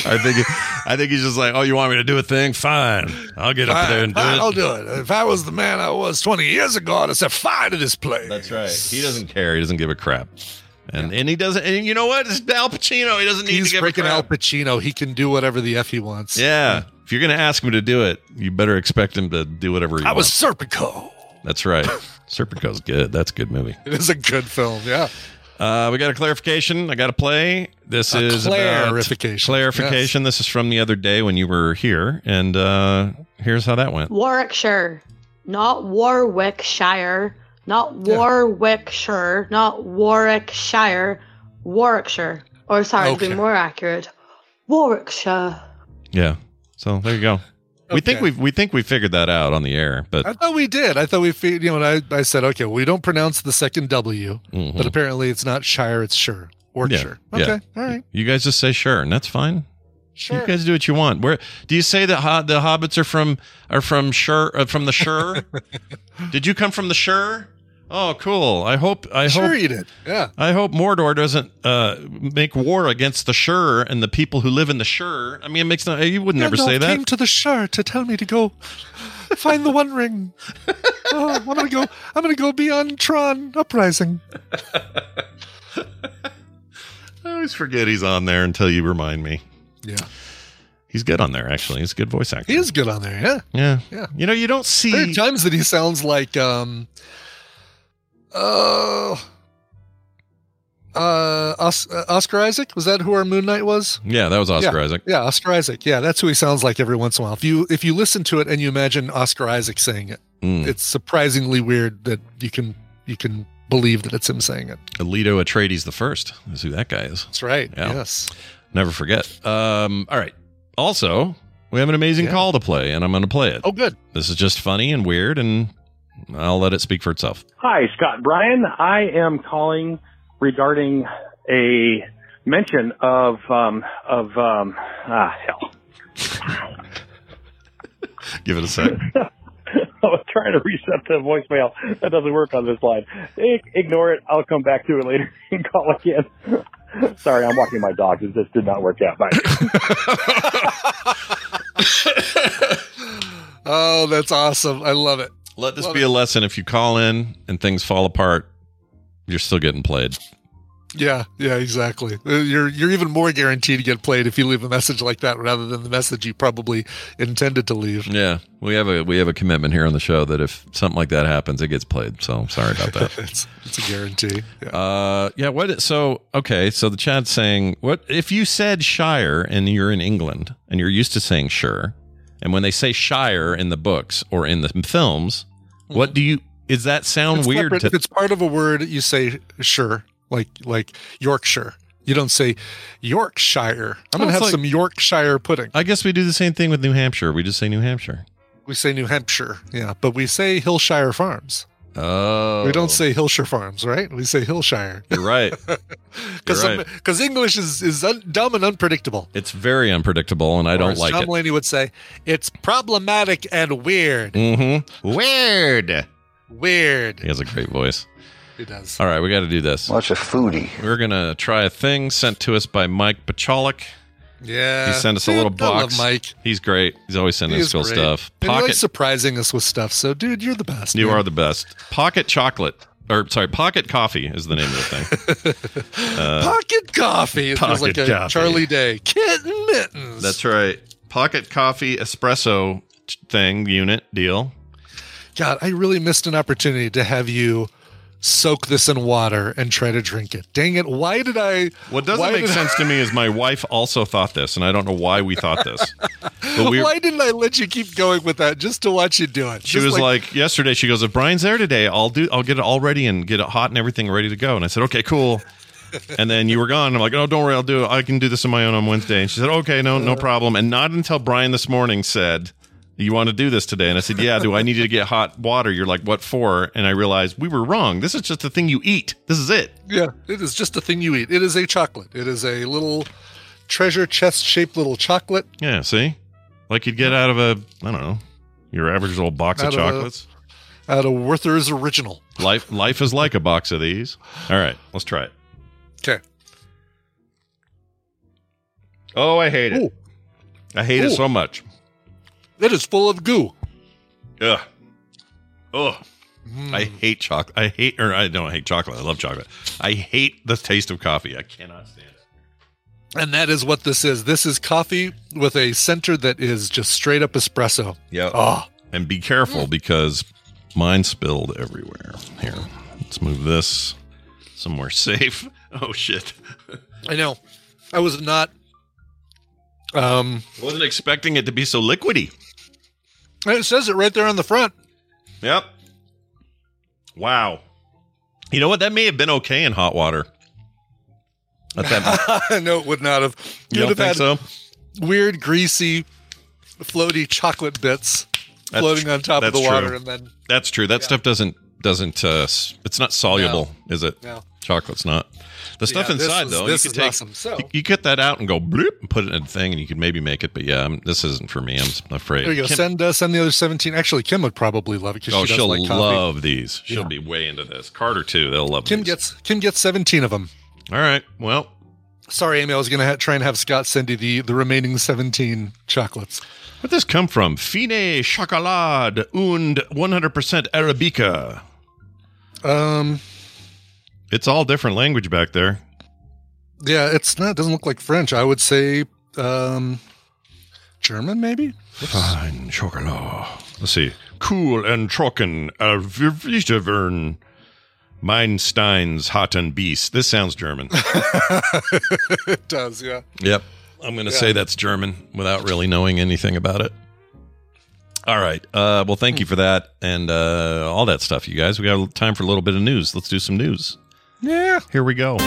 I think he's just like, oh, you want me to do a thing? Fine, I'll get up there and do it. I'll do it. If I was the man I was 20 years ago, I'd have said fine to this place. That's right. He doesn't care. He doesn't give a crap. And he doesn't. And you know what? It's Al Pacino. He doesn't need to give a crap. He's freaking Al Pacino. He can do whatever the F he wants. Yeah. If you're going to ask him to do it, you better expect him to do whatever he wants. I was Serpico. That's right. Serpico's good. That's a good movie. It is a good film, yeah. We got a clarification. I got to play. This is clarification. Yes. This is from the other day when you were here, and here's how that went. Warwickshire, not Warwickshire, not Warwickshire, not Warwickshire, Warwickshire. Or sorry, to be more accurate, Warwickshire. Yeah. So there you go. Okay. We think we figured that out on the air, but I thought we did. I thought we figured. I said, okay, well, we don't pronounce the second W, but apparently it's not Shire, it's Sure or Sure. Okay, all right. You guys just say Sure, and that's fine. Sure. You guys do what you want. Where do you say that the hobbits are from Sure from the Sure? Did you come from the Sure? Oh, cool. I hope you did. Yeah. I hope Mordor doesn't make war against the Sure and the people who live in the Sure. I mean, it makes no. You would never say that. Came to the Sure to tell me to go find the One Ring. Oh, I'm gonna go beyond Tron Uprising. I always forget he's on there until you remind me. Yeah. He's good on there, actually. He's a good voice actor. He is good on there, yeah. Yeah. Yeah. You know, you don't see... There are times that he sounds like... Oscar Isaac? Was that who our Moon Knight was? Yeah, that was Oscar Isaac. Yeah, Oscar Isaac. Yeah, that's who he sounds like every once in a while. If you listen to it and you imagine Oscar Isaac saying it, it's surprisingly weird that you can believe that it's him saying it. Leto Atreides the First is who that guy is. That's right. Yeah. Yes. Never forget. All right. Also, we have an amazing call to play, and I'm going to play it. Oh, good. This is just funny and weird, and I'll let it speak for itself. Hi, Scott and Brian. I am calling regarding a mention of hell. Give it a sec. I was trying to reset the voicemail. That doesn't work on this line. Ignore it. I'll come back to it later and call again. Sorry, I'm walking my dog. This did not work out. Bye. Oh, that's awesome. I love it. Let this be a lesson. If you call in and things fall apart, you're still getting played. Yeah, exactly. You're even more guaranteed to get played if you leave a message like that rather than the message you probably intended to leave. Yeah, we have a commitment here on the show that if something like that happens, it gets played. So sorry about that. it's a guarantee. Yeah. So the chat's saying, what if you said Shire and you're in England and you're used to saying Sure, and when they say Shire in the books or in the films, what do you? Is that sound weird? If it's part of a word, you say Sure. Like Yorkshire. You don't say Yorkshire. I'm going to have some Yorkshire pudding. I guess we do the same thing with New Hampshire. We just say New Hampshire. We say New Hampshire, yeah. But we say Hillshire Farms. Oh. We don't say Hillshire Farms, right? We say Hillshire. You're right. Because English is dumb and unpredictable. It's very unpredictable, and I don't like it. John Mulaney would say, it's problematic and weird. Mm-hmm. Weird. He has a great voice. He does. All right, we got to do this. What's a foodie? We're going to try a thing sent to us by Mike Pachalik. Yeah. He sent us a little box. I love Mike. He's great. He's always sending us cool stuff. And he likes surprising us with stuff. So, dude, you're the best. You are the best. Pocket chocolate. Pocket Coffee is the name of the thing. Pocket Coffee. It feels like a Coffee. Charlie Day. Kitten Mittens. That's right. Pocket Coffee espresso unit deal. God, I really missed an opportunity to have you soak this in water and try to drink it. Dang it. Why did I? What doesn't make sense to me is my wife also thought this, and I don't know why we thought this. But why didn't I let you keep going with that just to watch you do it? She was like, yesterday, she goes, if Brian's there today, I'll get it all ready and get it hot and everything ready to go. And I said, okay, cool. And then you were gone. I'm like, oh, don't worry, I can do this on my own on Wednesday. And she said, okay, no problem. And not until Brian this morning said, you want to do this today? And I said, yeah, do I need you to get hot water? You're like, what for? And I realized we were wrong. This is just a thing you eat. This is it. Yeah, it is just a thing you eat. It is a chocolate. It is a little treasure chest shaped little chocolate. Yeah, see? Like you'd get out of I don't know, your average little box of chocolates. Out of Werther's Original. Life is like a box of these. All right, let's try it. Okay. Oh, I hate it. Ooh. I hate it so much. It is full of goo. Ugh. Ugh. I hate chocolate. I don't hate chocolate. I love chocolate. I hate the taste of coffee. I cannot stand it. And that is what this is. This is coffee with a center that is just straight up espresso. Yeah. Oh. And be careful because mine spilled everywhere. Here, let's move this somewhere safe. Oh, shit. I know. I was not... wasn't expecting it to be so liquidy. It says it right there on the front. Yep. Wow. You know what? That may have been okay in hot water. No, it would not have. You don't think so? Weird, greasy, floaty chocolate bits floating on top of the water, and then that's true. That stuff doesn't. It's not soluble, is it? No. Chocolate's not. The stuff inside, though, this you is could take. awesome. So, you get that out and go bloop and put it in a thing, and you could maybe make it. But yeah, this isn't for me. I'm afraid. There you go. Send the other 17. Actually, Kim would probably love it because she'll like coffee. love these. She'll be way into this. Carter too. They'll love Kim these. Kim gets 17 of them. All right. Well, sorry, Amy. I was going to try and have Scott send you the remaining 17 chocolates. Where'd this come from? Fine Chocolade und 100% Arabica. It's all different language back there. Yeah, it doesn't look like French. I would say German, maybe? Fine chocolat. Let's see. Cool and trocken, erwischen, Meinsteins, hot and beast. This sounds German. It does, yeah. Yep. I'm going to say that's German without really knowing anything about it. All right. Well, thank you for that and all that stuff, you guys. We got time for a little bit of news. Let's do some news. Yeah. Here we go.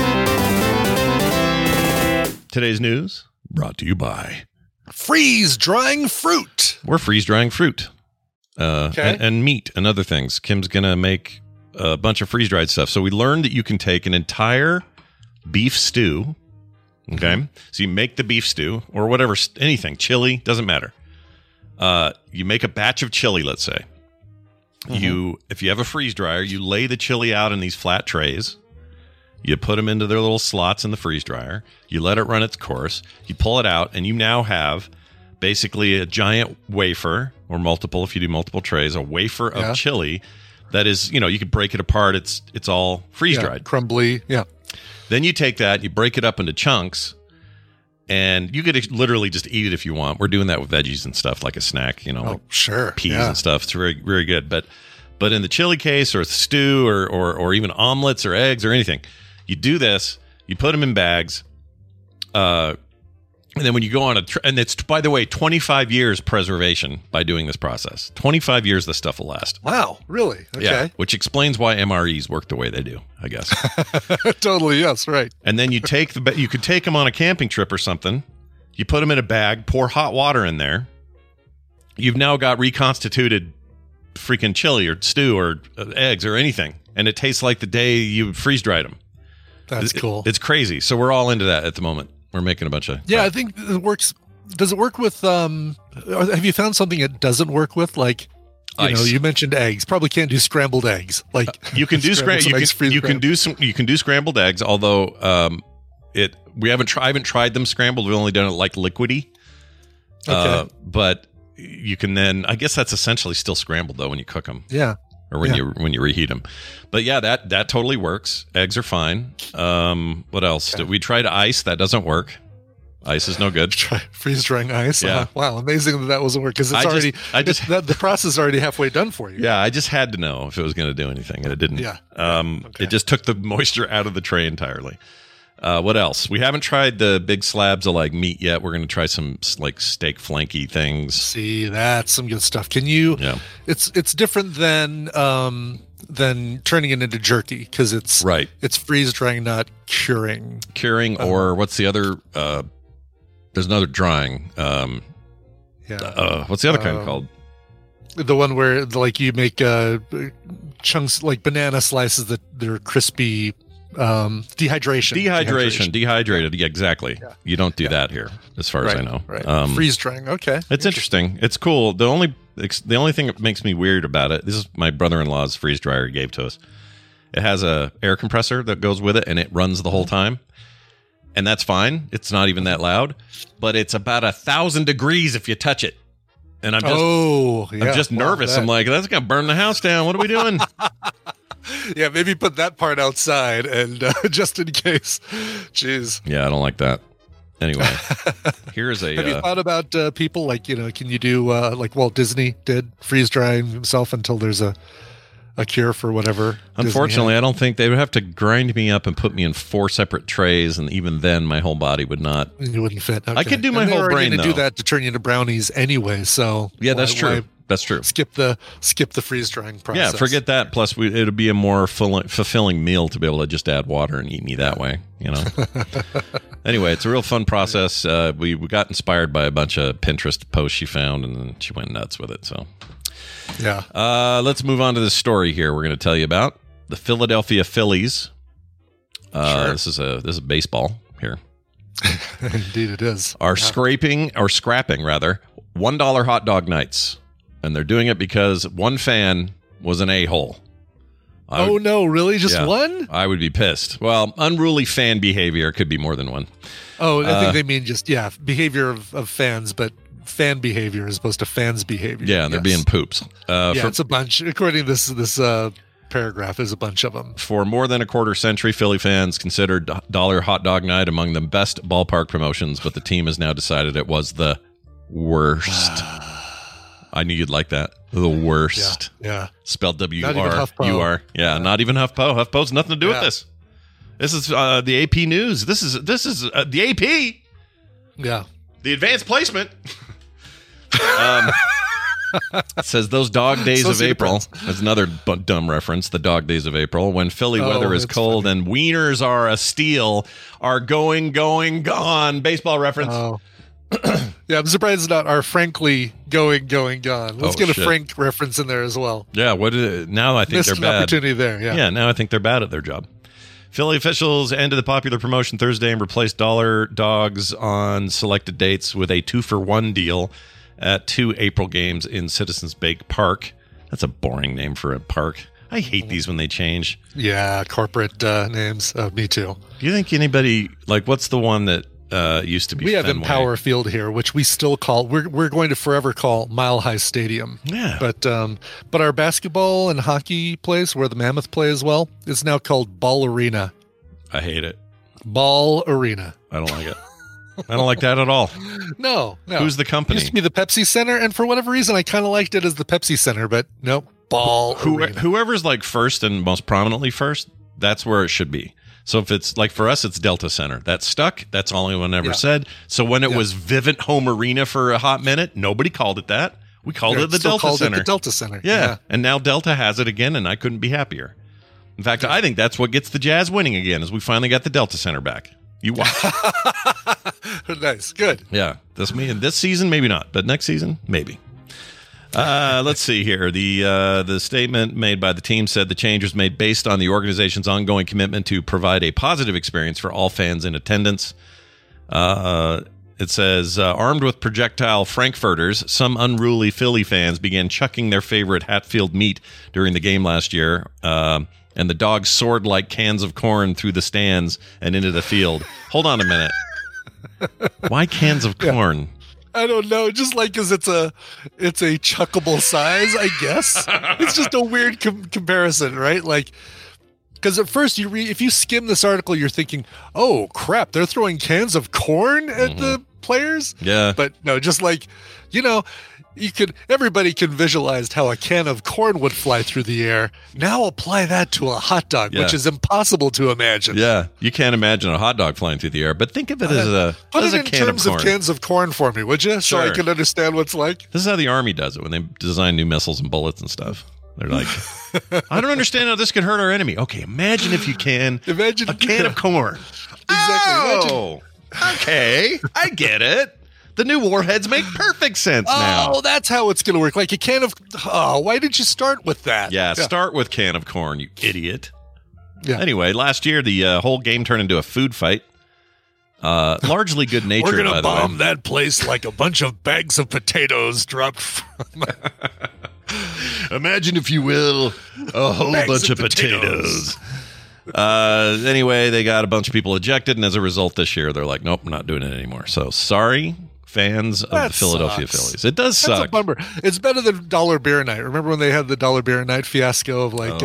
Today's news brought to you by freeze drying fruit. We're freeze drying fruit okay. and meat and other things. Kim's going to make a bunch of freeze dried stuff. So we learned that you can take an entire beef stew. Okay. Mm-hmm. So you make the beef stew or whatever, anything, chili, doesn't matter. You make a batch of chili, let's say. Mm-hmm. If you have a freeze dryer, you lay the chili out in these flat trays. You put them into their little slots in the freeze dryer. You let it run its course. You pull it out, and you now have basically a giant wafer, or multiple, if you do multiple trays, a wafer of chili that is, you could break it apart. It's all freeze dried, crumbly. Yeah. Then you take that, you break it up into chunks, and you could literally just eat it if you want. We're doing that with veggies and stuff, like a snack. Like sure, peas and stuff. It's very, very good. But in the chili case, or stew, or even omelets or eggs or anything. You do this, you put them in bags, and then when you go on and it's, by the way, 25 years preservation by doing this process. 25 years this stuff will last. Wow, really? Okay. Yeah, which explains why MREs work the way they do, I guess. Totally, yes, right. And then you could take them on a camping trip or something, you put them in a bag, pour hot water in there, you've now got reconstituted freaking chili or stew or eggs or anything, and it tastes like the day you freeze-dried them. That's cool. It's crazy. So we're all into that at the moment. We're making a bunch of... Yeah, I think it works. Does it work with... have you found something it doesn't work with? Like you mentioned eggs. Probably can't do scrambled eggs. Like you can do you can do scrambled eggs. Although I haven't tried them scrambled. We've only done it like liquidy. Okay. But you can then. I guess that's essentially still scrambled though when you cook them. Yeah. Or when you reheat them. But yeah, that totally works. Eggs are fine. What else? We tried ice. That doesn't work. Ice is no good. Freeze drying ice. Yeah. Wow, amazing that wasn't work because the process is already halfway done for you. Yeah, I just had to know if it was going to do anything, and it didn't. Yeah. It just took the moisture out of the tray entirely. What else? We haven't tried the big slabs of like meat yet. We're going to try some like steak flanky things. See, that's some good stuff. Can you? Yeah. It's different than turning it into jerky because it's right. It's freeze drying, not curing. Or what's the other? There's another drying. What's the other kind called? The one where like you make chunks like banana slices that they're crispy. Dehydrated. Yeah, exactly. Yeah. You don't do that here, as far as I know. Right. Freeze drying. Okay. It's interesting. It's cool. The only thing that makes me weird about it. This is my brother-in-law's freeze dryer he gave to us. It has a air compressor that goes with it, and it runs the whole time. And that's fine. It's not even that loud, but it's about 1,000 degrees if you touch it. And I'm just nervous. I'm like, that's gonna burn the house down. What are we doing? Yeah, maybe put that part outside and just in case. Jeez. Yeah, I don't like that. Anyway, here's a. Have you thought about people like can you do like Walt Disney did, freeze drying himself until there's a cure for whatever? Unfortunately, I don't think they would have to grind me up and put me in 4 separate trays, and even then, my whole body would not. It wouldn't fit. Okay. I could do my whole brain though. Do that to turn you into brownies anyway. So yeah, that's true. That's true. Skip the freeze drying process. Yeah, forget that. Plus, it'll be a more fulfilling meal to be able to just add water and eat me that way. Anyway, it's a real fun process. We got inspired by a bunch of Pinterest posts she found, and then she went nuts with it. So. Yeah. Let's move on to this story here. We're going to tell you about the Philadelphia Phillies. Sure. This is baseball here. Indeed, it is. Are scrapping $1 hot dog nights, and they're doing it because one fan was an a-hole. No, really? Just one? I would be pissed. Well, unruly fan behavior could be more than one. Oh, I think they mean just behavior of fans, but. Fan behavior as opposed to fans' behavior. Yeah, and they're being poops. It's a bunch. According to this paragraph, there's a bunch of them. For more than a quarter century, Philly fans considered Dollar Hot Dog Night among the best ballpark promotions, but the team has now decided it was the worst. I knew you'd like that. The worst. Yeah. Spelled W-R-U-R. Yeah, not even HuffPo. HuffPo's nothing to do with this. This is the AP News. This is the AP. Yeah. The advanced placement. It says those dog days of April. That's another dumb reference. The dog days of April, when Philly weather is cold and wieners are a steal, are going, gone. Baseball reference. Oh. Yeah, I'm surprised it's not our frankly going, gone. Let's get a Frank reference in there as well. Yeah, now I think they're bad. Opportunity there. Yeah, now I think they're bad at their job. Philly officials ended the popular promotion Thursday and replaced dollar dogs on selected dates with a 2-for-1 deal at 2 April games in Citizens Bank Park. That's a boring name for a park. I hate these when they change. Yeah, corporate names. Me too. Do you think anybody, like, what's the one that used to be We have Fenway? Empower Field here, which we still call, we're going to forever call Mile High Stadium. Yeah. But our basketball and hockey place, where the Mammoth play as well, is now called Ball Arena. I hate it. Ball Arena. I don't like it. I don't like that at all. No. Who's the company? It used to be the Pepsi Center, and for whatever reason, I kind of liked it as the Pepsi Center, but nope. Ball Arena. Whoever's like first and most prominently first, that's where it should be. So if it's like for us, it's Delta Center. That stuck. That's all anyone ever said. So when it was Vivint Home Arena for a hot minute, nobody called it that. We called it the Delta Center. The Delta Center. Yeah. And now Delta has it again, and I couldn't be happier. In fact, I think that's what gets the Jazz winning again, is we finally got the Delta Center back. You watch. Nice. Good. Yeah. This season, maybe not, but next season, maybe. Let's see here. The statement made by the team said the change was made based on the organization's ongoing commitment to provide a positive experience for all fans in attendance. It It says, armed with projectile frankfurters, some unruly Philly fans began chucking their favorite Hatfield meat during the game last year, and the dogs soared like cans of corn through the stands and into the field. Hold on a minute. Why cans of corn? I don't know. Just like because it's a chuckable size, I guess. It's just a weird comparison, right? Like, because at first if you skim this article, you're thinking, "Oh crap, they're throwing cans of corn at the players." Yeah, but no, just like everybody can visualize how a can of corn would fly through the air. Now apply that to a hot dog, which is impossible to imagine. Yeah, you can't imagine a hot dog flying through the air, but think of it as a put as it a in can terms of corn. of cans of corn for me, would you? So I can understand what's like. This is how the Army does it when they design new missiles and bullets and stuff. They're like, I don't understand how this could hurt our enemy. Okay, imagine if you can. Imagine a can of corn. Exactly. Oh, okay, I get it. The new warheads make perfect sense now. Oh, that's how it's going to work. Like a can of... Oh, why did you start with that? Yeah, start with can of corn, you idiot. Yeah. Anyway, last year, the whole game turned into a food fight. Largely good-natured, We're going by to the way. bomb that place like a bunch of bags of potatoes dropped from... Imagine, if you will, a whole bunch of potatoes. Anyway, they got a bunch of people ejected, and as a result this year, they're like, nope, I'm not doing it anymore. So, sorry, fans of the Philadelphia Phillies. It does suck. That's a bummer. It's better than Dollar Beer Night. Remember when they had the Dollar Beer Night fiasco of like,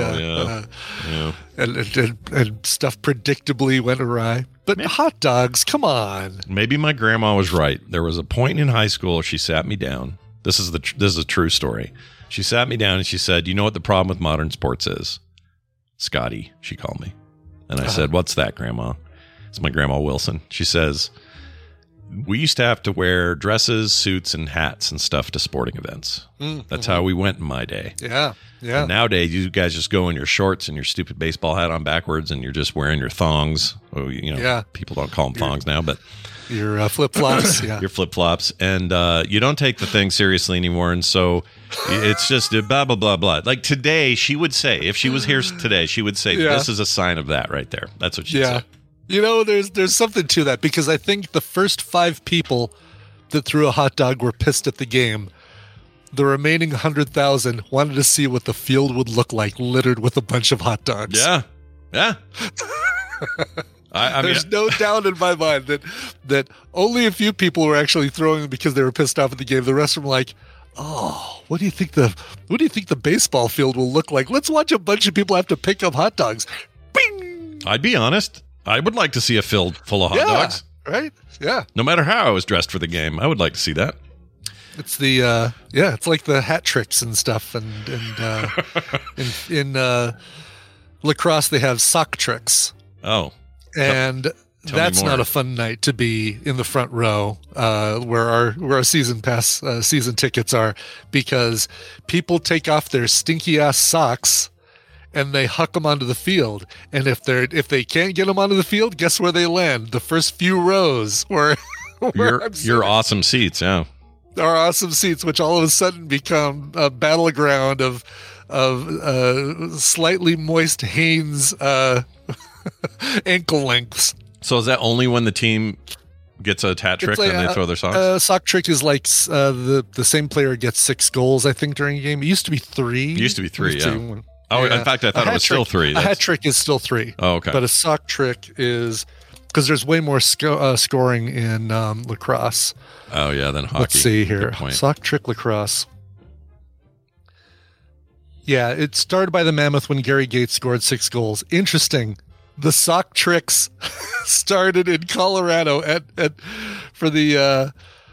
and stuff predictably went awry. But hot dogs, come on. Maybe my grandma was right. There was a point in high school she sat me down. This is a true story. She sat me down and she said, "You know what the problem with modern sports is?" Scotty, she called me. And I said, "What's that, Grandma?" It's my Grandma Wilson. She says, "We used to have to wear dresses, suits, and hats and stuff to sporting events. That's how we went in my day." Yeah. And nowadays, you guys just go in your shorts and your stupid baseball hat on backwards, and you're just wearing your thongs. Oh, people don't call them thongs now, but your flip-flops. Yeah. Your flip-flops. And you don't take the thing seriously anymore. And so it's just blah, blah, blah, blah. Like today, she would say, if she was here today, she would say, this is a sign of that right there. That's what she'd say. You know, there's something to that, because I think the first 5 people that threw a hot dog were pissed at the game. The remaining 100,000 wanted to see what the field would look like, littered with a bunch of hot dogs. Yeah. There's no doubt in my mind that only a few people were actually throwing them because they were pissed off at the game. The rest of them were like, "Oh, what do you think the baseball field will look like? Let's watch a bunch of people have to pick up hot dogs." Bing! I'd be honest. I would like to see a field full of hot dogs. Right? Yeah. No matter how I was dressed for the game, I would like to see that. It's the it's like the hat tricks and stuff, and in lacrosse they have sock tricks. Oh, and that's not a fun night to be in the front row, where our season pass season tickets are, because people take off their stinky ass socks and they huck them onto the field. And if they can't get them onto the field, guess where they land? The first few rows where your awesome seats, yeah. Our awesome seats, which all of a sudden become a battleground of slightly moist Hanes ankle lengths. So is that only when the team gets a hat trick and they throw their socks? Sock trick is like the same player gets 6 goals, I think, during a game. It used to be 3. It used to be 3, yeah. In fact, I thought it was still 3. A hat trick is still 3. Oh, okay. But a sock trick is... because there's way more scoring in lacrosse. Oh, yeah, than hockey. Let's see here. Sock trick lacrosse. Yeah, it started by the Mammoth when Gary Gates scored 6 goals. Interesting. The sock tricks started in Colorado for the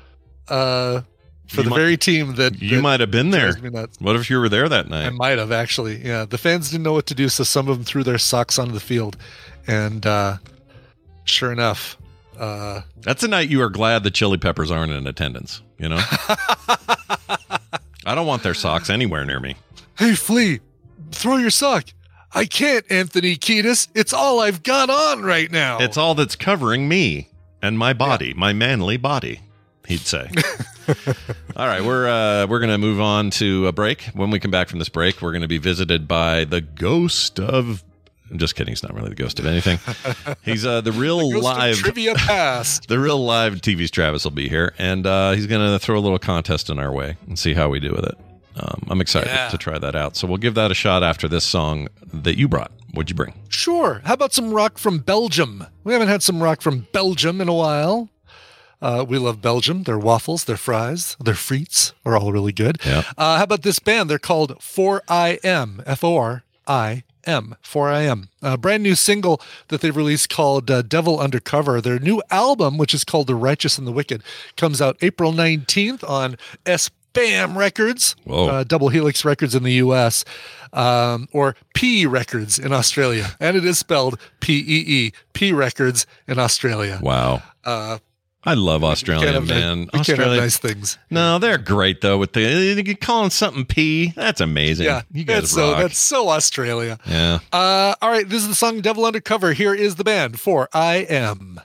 very team that... You might have been there. What if you were there that night? I might have, actually. Yeah, the fans didn't know what to do, so some of them threw their socks onto the field. And... sure enough, that's a night you are glad the Chili Peppers aren't in attendance. You know, I don't want their socks anywhere near me. Hey, Flea, throw your sock. I can't, Anthony Kiedis. It's all I've got on right now. It's all that's covering me and my body, my manly body, he'd say. All right, we're going to move on to a break. When we come back from this break, we're going to be visited by the ghost of I'm just kidding. He's not really the ghost of anything. He's the real live trivia past. The real live TV's Travis will be here, and he's going to throw a little contest in our way and see how we do with it. I'm excited to try that out. So we'll give that a shot after this song that you brought. What'd you bring? Sure. How about some rock from Belgium? We haven't had some rock from Belgium in a while. We love Belgium. Their waffles, their fries, their frites are all really good. Yeah. How about this band? They're called 4IM, F-O-R-I-M, 4IM. A brand new single that they've released called Devil Undercover. Their new album, which is called The Righteous and the Wicked, comes out April 19th on Bam Records, Double Helix Records in the U.S., or P Records in Australia. And it is spelled P-E-E, P Records in Australia. Wow. I love Australia, man. We Australia, can't have nice things. No, they're great, though. With you calling something P, that's amazing. Yeah, you guys rock. That's so Australia. Yeah. All right, this is the song Devil Undercover. Here is the band 4IM.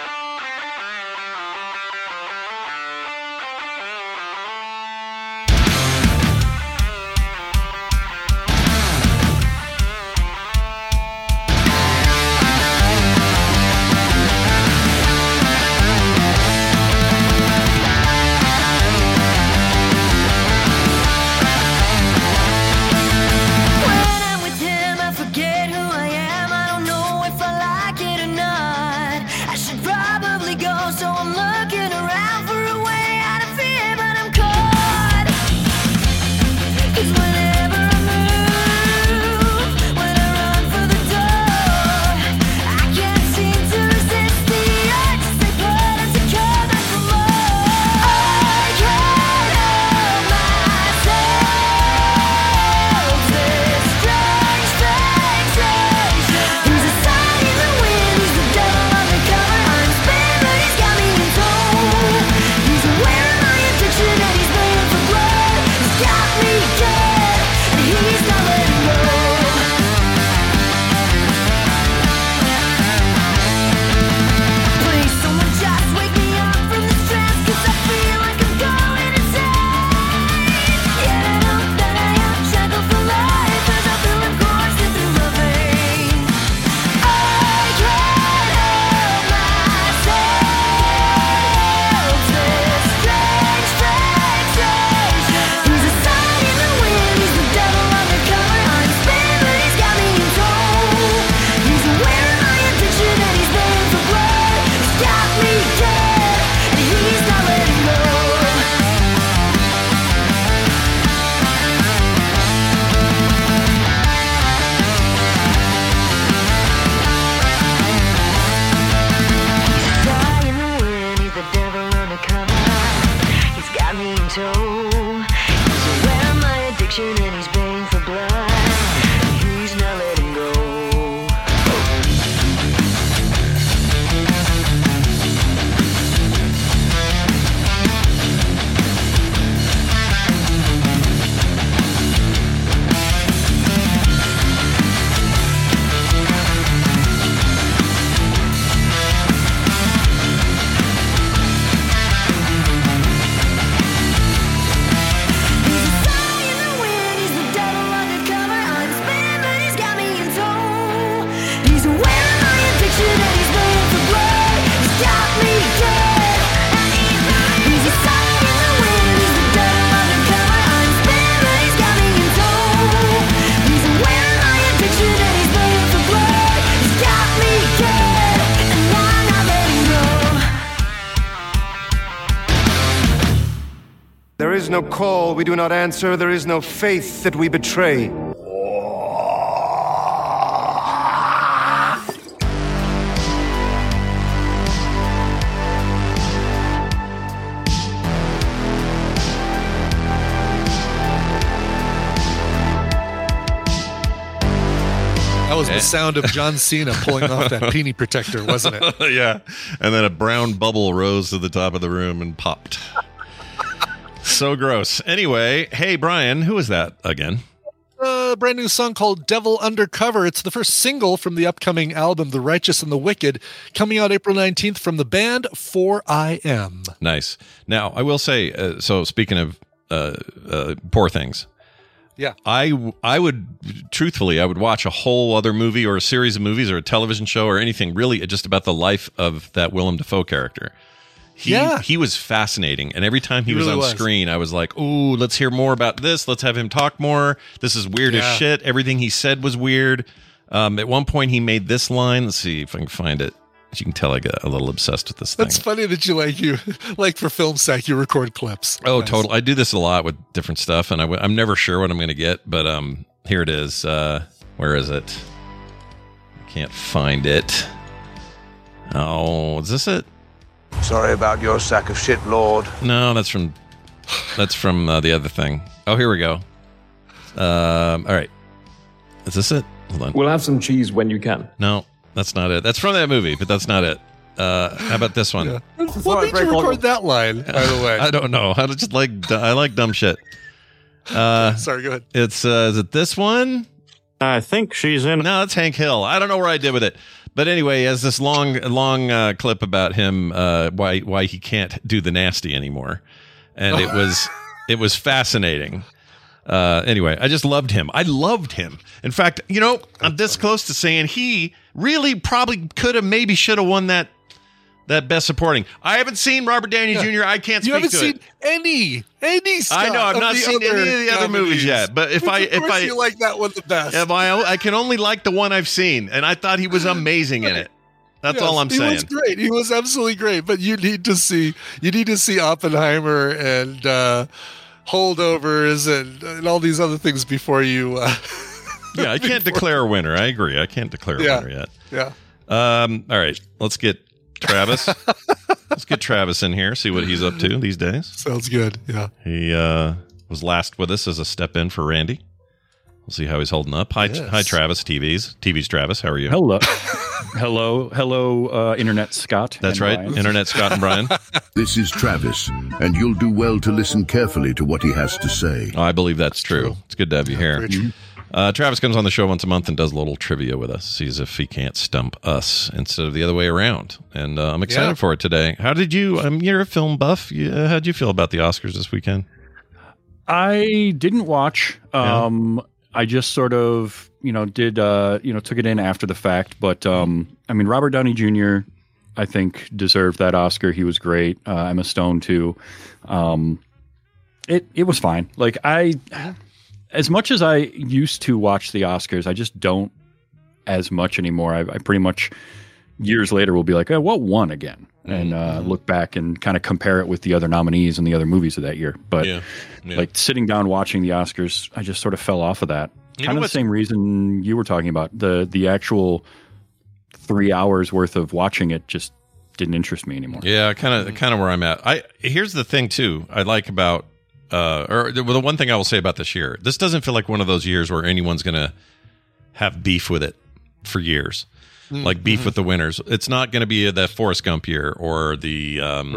There is no call we do not answer. There is no faith that we betray. That was the sound of John Cena pulling off that peony protector, wasn't it? Yeah. And then a brown bubble rose to the top of the room and popped. So gross. Anyway, hey, Brian, who is that again? A brand new song called Devil Undercover. It's the first single from the upcoming album, The Righteous and the Wicked, coming out April 19th from the band 4IM. Nice. Now, I will say, so speaking of Poor Things, Yeah. I would watch a whole other movie or a series of movies or a television show or anything really just about the life of that Willem Dafoe character. He was fascinating, and every time he was on screen, I was like, "Ooh, let's hear more about this. Let's have him talk more. This is weird as shit. Everything he said was weird." At one point, he made this line. Let's see if I can find it. As you can tell, I get a little obsessed with this thing. That's funny that you for film sack, you record clips. Oh, nice. Totally. I do this a lot with different stuff, and I'm never sure what I'm going to get, but here it is. Where is it? I can't find it. Oh, is this it? Sorry about your sack of shit, Lord. No, that's from the other thing. Oh, here we go. All right. Is this it? Hold on. We'll have some cheese when you can. No, that's not it. That's from that movie, but that's not it. How about this one? Yeah. What made you record that line, by the way? I don't know. I like dumb shit. Sorry, go ahead. It's is it this one? I think she's in. No, it's Hank Hill. I don't know where I did with it. But anyway, he has this long clip about him, why he can't do the nasty anymore, and it was fascinating. Anyway, I just loved him. I loved him. In fact, I'm this close to saying he really probably could have, maybe should have won that Best Supporting. I haven't seen Robert Downey Jr. I can't speak to it. You haven't seen any stuff. I know I've not seen any of the other movies yet. But if I you like that one the best. I can only like the one I've seen, and I thought he was amazing in it. That's all I'm saying. He was great. He was absolutely great. But you need to see Oppenheimer and Holdovers and all these other things before you. Yeah, I can't declare a winner. I agree. I can't declare a winner yet. Yeah. All right. Let's get Travis. Let's get Travis in here. See what he's up to these days. Sounds good. Yeah. He was last with us as a step in for Randy. We'll see how he's holding up. Hi, Travis. TV's Travis. How are you? Hello, Internet Scott. That's right, Brian. Internet Scott and Brian. This is Travis, and you'll do well to listen carefully to what he has to say. Oh, I believe that's true. It's good to have you here. Travis comes on the show once a month and does a little trivia with us. Sees if he can't stump us instead of the other way around. And I'm excited for it today. How did you? You're a film buff. How did you feel about the Oscars this weekend? I didn't watch. I just sort of, did, took it in after the fact. But, Robert Downey Jr., I think, deserved that Oscar. He was great. Emma Stone, too. It was fine. Like, as much as I used to watch the Oscars, I just don't as much anymore. I pretty much, years later, will be like, what won again? And look back and kind of compare it with the other nominees and the other movies of that year. But like sitting down watching the Oscars, I just sort of fell off of that. Kind of the same reason you were talking about. The actual 3 hours worth of watching it just didn't interest me anymore. Yeah, kind of where I'm at. Here's the thing too. I like about the one thing I will say about this year. This doesn't feel like one of those years where anyone's going to have beef with it for years. Like beef with the winners. It's not going to be the Forrest Gump year or the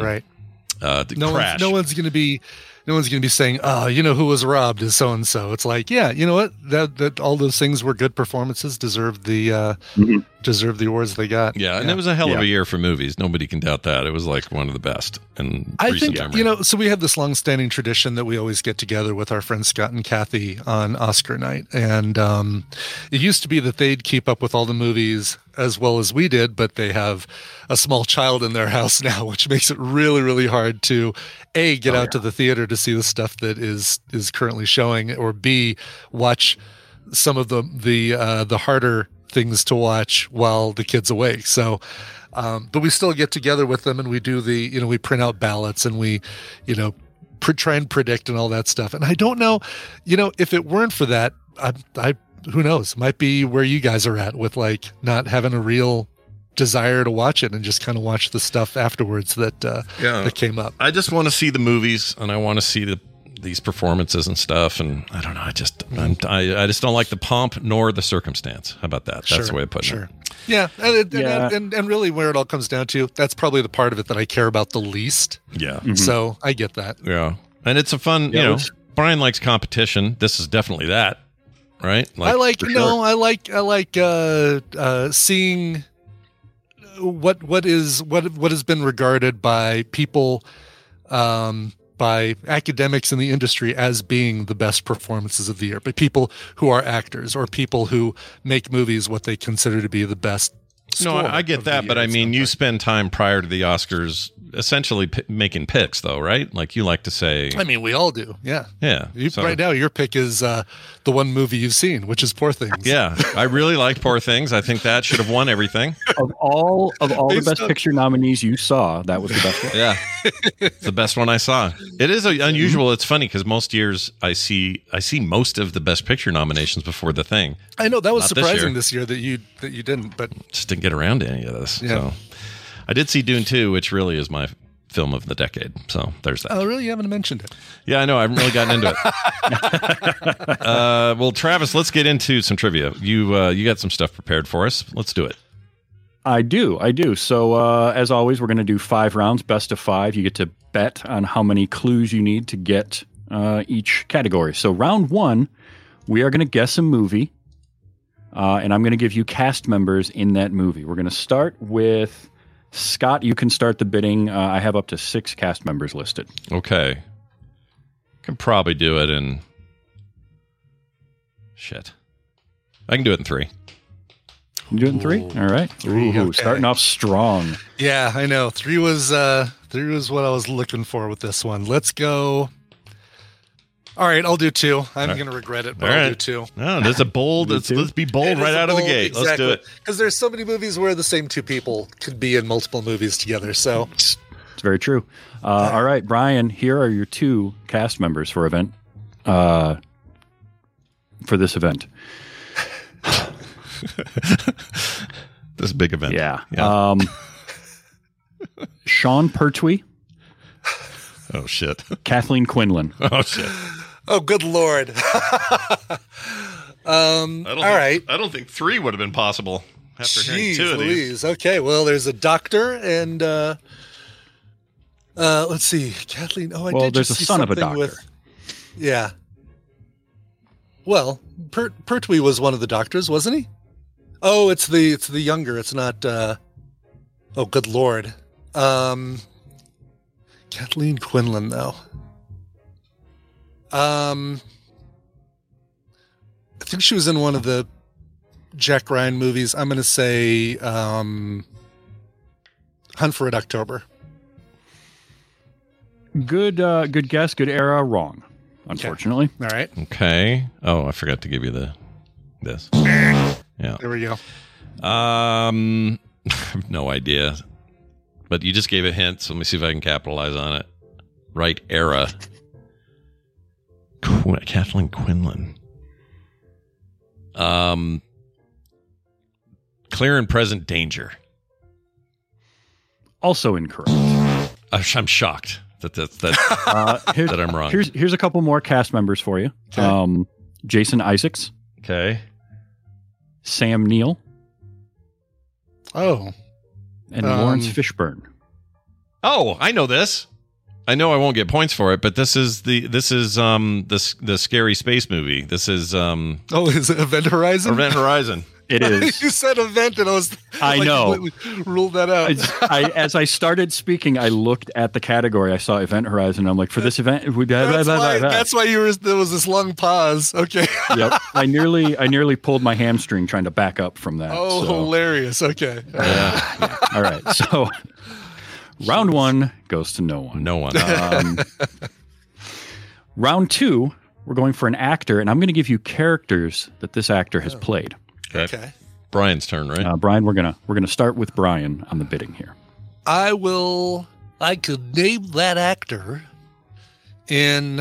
Crash. No one's going to be saying, "Oh, who was robbed is so and so." It's like, yeah, you know what? That all those things were good performances, deserved the awards they got. Yeah, and it was a hell of a year for movies. Nobody can doubt that. It was like one of the best. And I think so we have this long-standing tradition that we always get together with our friends Scott and Kathy on Oscar night, and it used to be that they'd keep up with all the movies as well as we did, but they have a small child in their house now, which makes it really, really hard to get out to the theater to see the stuff that is currently showing, or B, watch some of the harder things to watch while the kid's awake. So, but we still get together with them and we do we print out ballots and we, try and predict and all that stuff. And I don't know, if it weren't for that, I who knows, might be where you guys are at with like not having a real desire to watch it and just kind of watch the stuff afterwards that came up. I just want to see the movies and I want to see these performances and stuff. And I don't know. I just don't like the pomp nor the circumstance. How about that? That's the way of putting it. Yeah. And really where it all comes down to, that's probably the part of it that I care about the least. Yeah. Mm-hmm. So I get that. Yeah. And it's a fun, Brian likes competition. This is definitely that. Right? I like seeing what has been regarded by people by academics in the industry as being the best performances of the year, but people who are actors or people who make movies what they consider to be the best. No, I get that, but I mean, you spend time prior to the Oscars essentially making picks, though, right? Like you like to say. I mean, we all do. Yeah. Yeah. Right now, your pick is the one movie you've seen, which is Poor Things. Yeah. I really like Poor Things. I think that should have won everything. Of all the Best Picture nominees you saw, that was the best one. Yeah. It's the best one I saw. It is unusual. It's funny because most years I see most of the Best Picture nominations before the thing. I know that was surprising this year that you didn't, but just didn't get around to any of this. Yeah. So I did see Dune 2, which really is my film of the decade. So there's that. Oh, really? You haven't mentioned it. Yeah, I know. I haven't really gotten into it. Well, Travis, let's get into some trivia. You got some stuff prepared for us. Let's do it. I do. So as always, we're going to do 5 rounds, best of 5. You get to bet on how many clues you need to get each category. So round 1, we are going to guess a movie. And I'm going to give you cast members in that movie. We're going to start with Scott. You can start the bidding. I have up to 6 cast members listed. Okay. Can probably do it in... Shit. I can do it in 3. You do it in 3? All right. 3, okay. Starting off strong. Yeah, I know. 3 was what I was looking for with this one. Let's go... All right, I'll do 2. I'm going to regret it, but I'll do 2. No, that's a bold. Let's be bold right out of the gate. Exactly. Let's do it. Because there's so many movies where the same 2 people could be in multiple movies together. So it's very true. All right, Brian. Here are your 2 cast members for this event. This big event. Yeah. Sean Pertwee. Oh shit. Kathleen Quinlan. Oh shit. Oh, good Lord. All right. I don't think 3 would have been possible after hearing 2 of these. Okay, well, there's a doctor and let's see, Kathleen. Oh, did there's a son of a doctor. Yeah. Well, Pertwee was one of the doctors, wasn't he? Oh, it's the younger. It's not. Oh, good Lord. Kathleen Quinlan, though. I think she was in one of the Jack Ryan movies. I'm going to say Hunt for Red October. Good guess. Good era. Wrong, unfortunately. Okay. All right. Okay. Oh, I forgot to give you this. Yeah. There we go. I have no idea. But you just gave a hint, so let me see if I can capitalize on it. Right era. Kathleen Quinlan. Clear and Present Danger. Also incorrect. I'm shocked that I'm wrong. Here's a couple more cast members for you. Okay. Jason Isaacs. Okay. Sam Neill. Oh. And Lawrence Fishburne. Oh, I know this. I know I won't get points for it, but this is the scary space movie. This is is it Event Horizon? Event Horizon. It is. You said event, and I know. Ruled that out. As I started speaking, I looked at the category. I saw Event Horizon. I'm like, for this event, that's why there was this long pause. Okay. Yep. I nearly pulled my hamstring trying to back up from that. Oh, so. Hilarious. Okay. Yeah. All right. So round 1 goes to no one. No one. Round 2, we're going for an actor, and I'm going to give you characters that this actor has played. Okay. Brian's turn, right? Brian, we're gonna start with Brian on the bidding here. I could name that actor in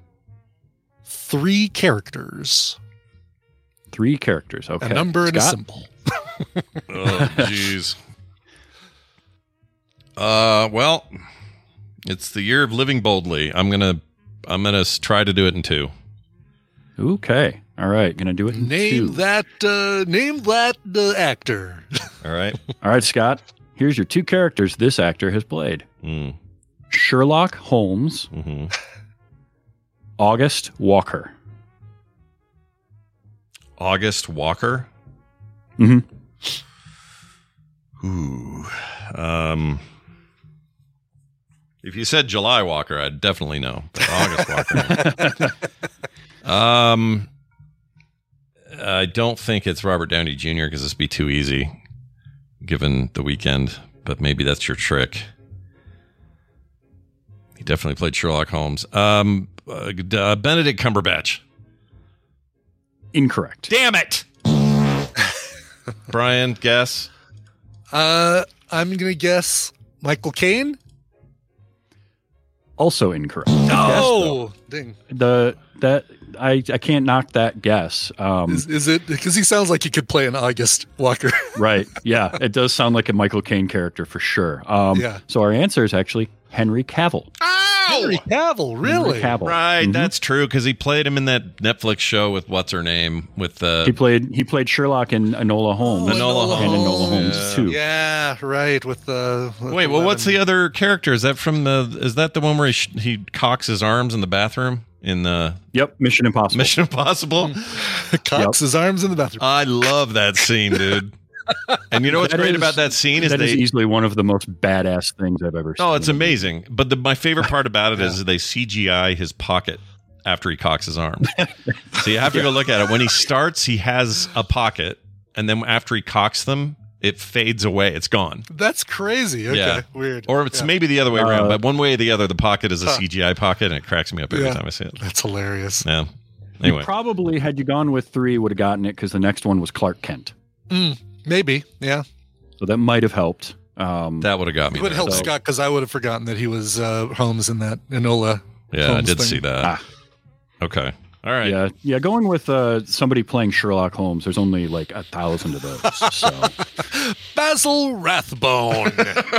3 characters. 3 characters. Okay. A number and a Scott? symbol. Oh, jeez. Well, it's the year of living boldly. I'm gonna try to do it in 2. Okay. All right. Gonna do it in 2. Name that actor. All right. All right, Scott. Here's your 2 characters this actor has played. Sherlock Holmes. Mm-hmm. August Walker. August Walker? Mm-hmm. Ooh. If you said July Walker, I'd definitely know. But August Walker. I don't think it's Robert Downey Jr. because this would be too easy, given The Weeknd. But maybe that's your trick. He definitely played Sherlock Holmes. Benedict Cumberbatch. Incorrect. Damn it! Brian, guess. I'm gonna guess Michael Caine. Also incorrect. Oh, ding! I can't knock that guess. Is it because he sounds like he could play an August Walker? Right. Yeah, it does sound like a Michael Caine character for sure. Yeah. So our answer is actually Henry Cavill. Henry Cavill, really? Henry Cavill. Right, that's true because he played him in that Netflix show with what's her name with he played Sherlock in Enola Holmes. Enola and Enola Holmes too. Yeah, right. With wait, well, what's the other character? Is that the one where he cocks his arms in the bathroom in the Mission Impossible. Mission Impossible. Cocks his arms in the bathroom. I love that scene, dude. And you know what's great about that scene is that is easily one of the most badass things I've ever seen. Oh, it's amazing. But my favorite part about it is they CGI his pocket after he cocks his arms. So you have to go look at it. When he starts, he has a pocket, and then after he cocks them, it fades away. It's gone. That's crazy. Okay, yeah. Weird. Or it's maybe the other way around, but one way or the other, the pocket is a CGI pocket, and it cracks me up every time I see it. That's hilarious. Yeah. Anyway. You probably, had you gone with 3, would have gotten it because the next one was Clark Kent. Maybe, yeah. So that might have helped. That would have got me. It would help Scott because I would have forgotten that he was Holmes in that Enola. Yeah, Holmes I did thing. see that. Okay. All right. Yeah. Going with somebody playing Sherlock Holmes, there's only like 1,000 of those. So. Basil Rathbone.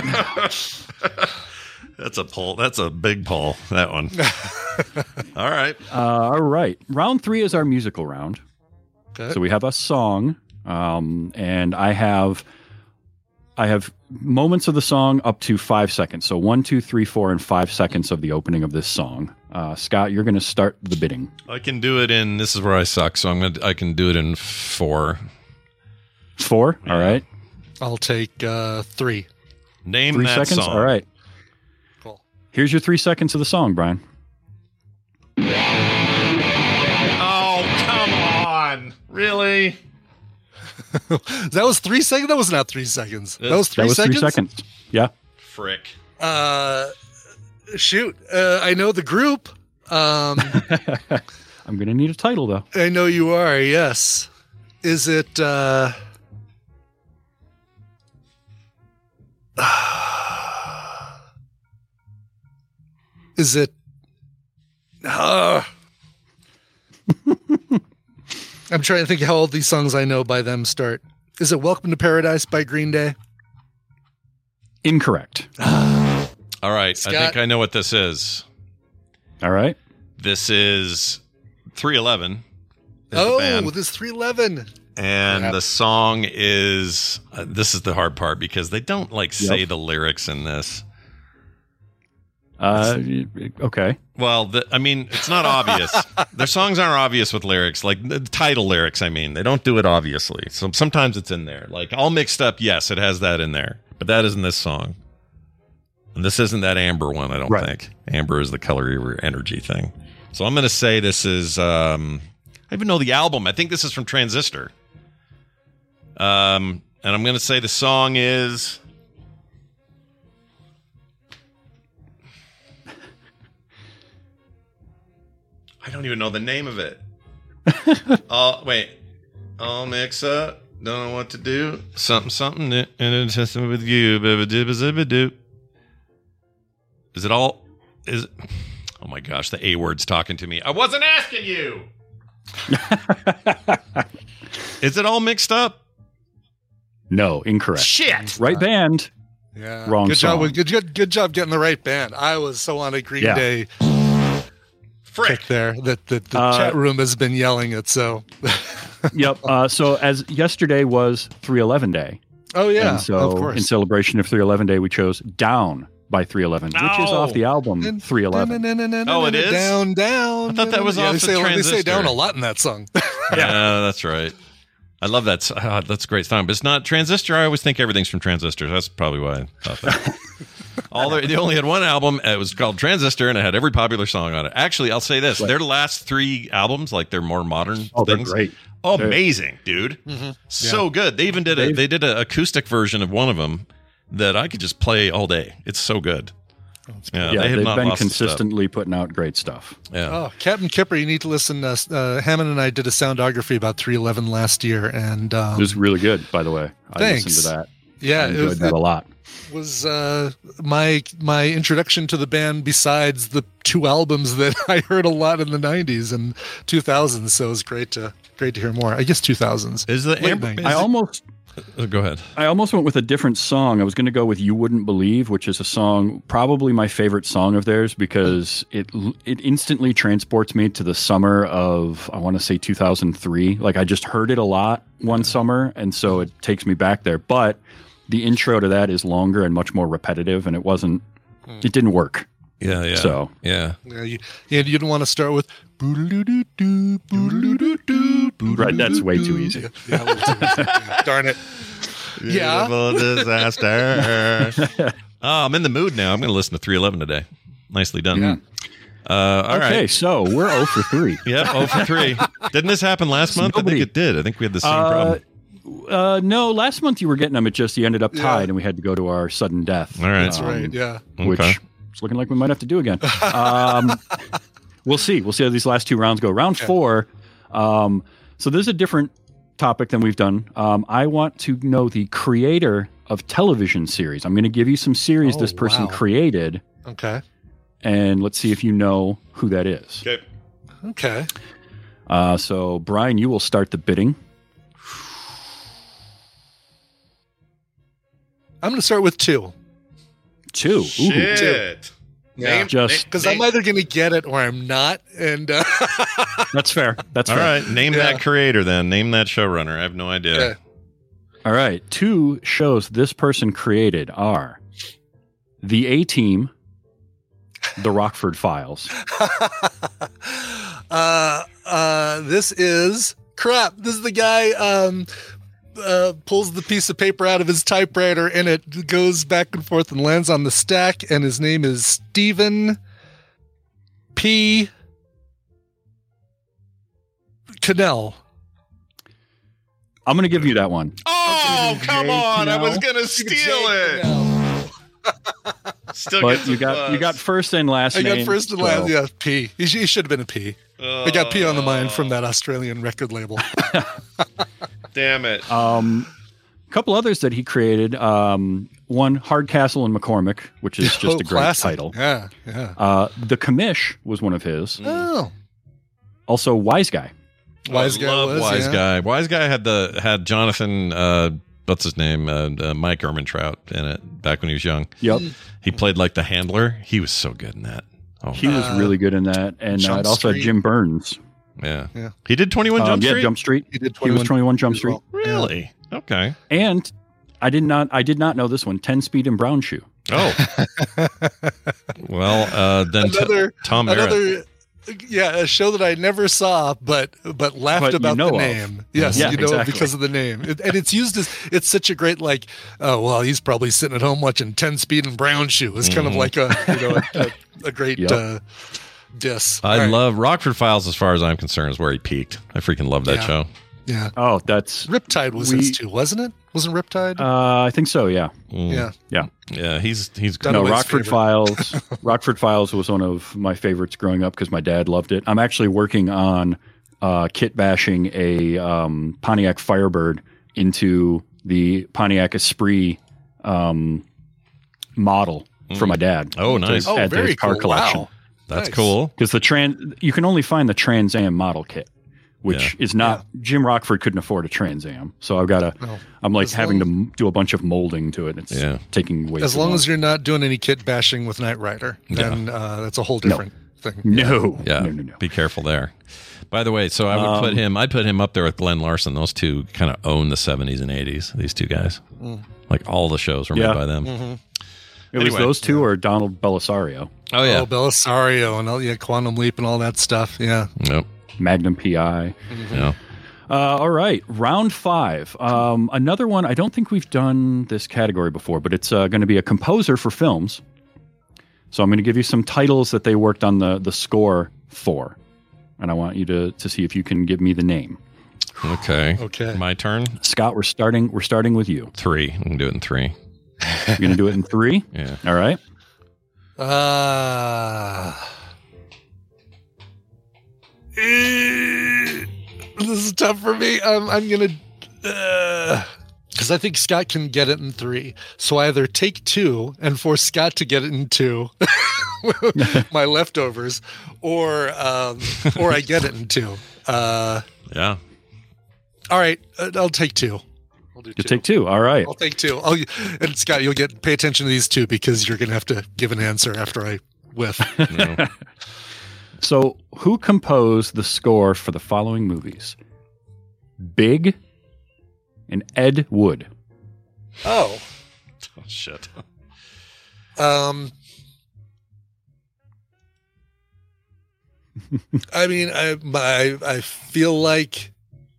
That's a big pull. That one. All right. All right. Round 3 is our musical round. Okay. So we have a song, and I have moments of the song up to 5 seconds. So 1, 2, 3, 4, and 5 seconds of the opening of this song. Scott, you're going to start the bidding. I can do it in. This is where I suck. So I can do it in 4. 4. Yeah. All right. I'll take 3. Name 3 that seconds. song. All right. Cool. Here's your 3 seconds of the song, Brian. Oh, come on! Really? That was 3 seconds. That was not 3 seconds. That was 3 seconds. 3 seconds. Yeah. Frick. Shoot. I know the group. I'm going to need a title, though. I know you are. Yes. Is it? Is it? I'm trying to think how all these songs I know by them start. Is it "Welcome to Paradise" by Green Day? Incorrect. All right. Scott? I think I know what this is. All right. This is 311. Oh, this 311. And the song is, this is the hard part because they don't say the lyrics in this. Okay. Well, it's not obvious. Their songs aren't obvious with lyrics, like the title lyrics. I mean, they don't do it obviously. So sometimes it's in there. Like All Mixed Up, yes, it has that in there, but that isn't this song. And this isn't that Amber one, I don't think. Amber is the Color Your Energy thing. So I'm going to say this is, I even know the album. I think this is from Transistor. And I'm going to say the song is... I don't even know the name of it. Wait. All mix up. Don't know what to do. Something. And it's just with you. Is it all? Oh my gosh, the A word's talking to me. I wasn't asking you. Is it All Mixed Up? No, incorrect. Shit. Right band. Yeah. Wrong good song. Job. Good job getting the right band. I was so on a Green Day kick there that the chat room has been yelling it. So. Yep. So as yesterday was 311 Day. Oh yeah. And so of course. in celebration of 311 Day, we chose Down by 311, which is off the album 311. Oh, it is? Down. I thought that was off they the say Transistor. Down a lot in that song. Yeah, that's right. I love that. That's a great song, but it's not Transistor. I always think everything's from Transistor. That's probably why I thought that. They only had one album. It was called Transistor, and it had every popular song on it. Actually, I'll say this: their last 3 albums, like their more modern things, they're great. Amazing, dude. So good. They even did an acoustic version of one of them that I could just play all day. It's so good. Yeah, they've been consistently putting out great stuff. Yeah. Oh, Captain Kipper, you need to listen. Hammond and I did a soundography about 311 last year, and it was really good. By the way, thanks. I listened to that. Yeah, I enjoyed that a lot. Was my introduction to the band besides the 2 albums that I heard a lot in the 90s and 2000s. So it was great to hear more. I guess 2000s. Is the Go ahead. I almost went with a different song. I was going to go with "You Wouldn't Believe," which is a song, probably my favorite song of theirs, because it instantly transports me to the summer of, I want to say 2003. Like, I just heard it a lot one summer, and so it takes me back there. But the intro to that is longer and much more repetitive, and it didn't work. Yeah. So yeah. You didn't want to start with right. That's way too easy. Yeah, a little too easy. Yeah. Darn it. Beautiful disaster. I'm in the mood now. I'm going to listen to 311 today. Nicely done. Yeah. All right. Okay, so we're 0 for 3. Yep, 0 for 3. Didn't this happen last month? I think it did. I think we had the same problem. No, last month you were getting them. It just, you ended up tied, and we had to go to our sudden death. All right. That's right, yeah. Which it's looking like we might have to do again. We'll see. We'll see how these last 2 rounds go. Round 4. So there's a different topic than we've done. I want to know the creator of television series. I'm going to give you some series this person created. Okay. And let's see if you know who that is. Okay. So, Brian, you will start the bidding. I'm going to start with 2. 2. Shit. 2. Yeah, because I'm either going to get it or I'm not, and that's fair. That's all fair. right. Name that creator, then. Name that showrunner. I have no idea. Yeah. All right. 2 shows this person created are The A-Team, The Rockford Files. This is crap. This is the guy pulls the piece of paper out of his typewriter and it goes back and forth and lands on the stack, and his name is Stephen P. Cannell. I'm going to give you that one. Oh, come on. I was going to steal it. Still but you got first and last name. I got first and last, yeah, P. He should have been a P. I got P on the mind from that Australian record label. Damn it. A couple others that he created. One, Hardcastle and McCormick, which is just a great classic title. Yeah. The Commish was one of his. Oh. Also, Wise Guy. Wise Guy. Wise Guy had Jonathan, what's his name? Mike Ehrmantraut in it back when he was young. Yep. He played like the handler. He was so good in that. Oh, he was really good in that. And it also had Jim Burns. Yeah. He did 21 Jump Street? Yeah, Jump Street. He was 21 Jump Street. Really? Okay. And I did not know this one. 10 Speed and Brown Shoe. Oh. Well, then Tom Merritt. Yeah, a show that I never saw, but laughed about the name. Yes, yeah, you know exactly. because of the name, and it's used as it's such a great oh well, he's probably sitting at home watching 10 Speed and Brown Shoe. It's kind of like a great diss. I love Rockford Files. As far as I'm concerned, is where he peaked. I freaking love that show. Yeah. Oh, that's Riptide was his too, wasn't it? Wasn't Riptide? I think so. Yeah. Yeah. Yeah. He's good. No, Rockford Files. Rockford Files was one of my favorites growing up because my dad loved it. I'm actually working on kit bashing a Pontiac Firebird into the Pontiac Esprit model for my dad. Oh, nice. To add to his car collection. Wow. That's cool. Because you can only find the Trans Am model kit, which is not Jim Rockford couldn't afford a Trans Am, so I've got to. I'm like having to do a bunch of molding to it. It's taking way. As long as you're not doing any kit bashing with Knight Rider, then that's a whole different thing. No. Be careful there. By the way, so I would put him up there with Glenn Larson. Those two kind of own the 70s and 80s. These two guys, like all the shows were made by them. Mm-hmm. It was those two or Donald Belisario. Oh yeah, Belisario and Quantum Leap and all that stuff. Yeah. Nope. Magnum PI. Yeah. All right, round 5. Another one. I don't think we've done this category before, but it's going to be a composer for films. So I'm going to give you some titles that they worked on the score for, and I want you to see if you can give me the name. Okay. Okay. My turn. Scott, we're starting with you. 3. I'm gonna do it in 3. You're going to do it in 3? Yeah. All right. This is tough for me. I'm gonna, because I think Scott can get it in 3. So I either take 2 and force Scott to get it in 2, my leftovers, or I get it in 2. Yeah. All right, I'll take 2. You'll take 2. All right. I'll take 2. And Scott, you'll pay attention to these 2 because you're gonna have to give an answer after I whiff. No. So, who composed the score for the following movies? Big and Ed Wood. Oh shit. I mean, I feel like,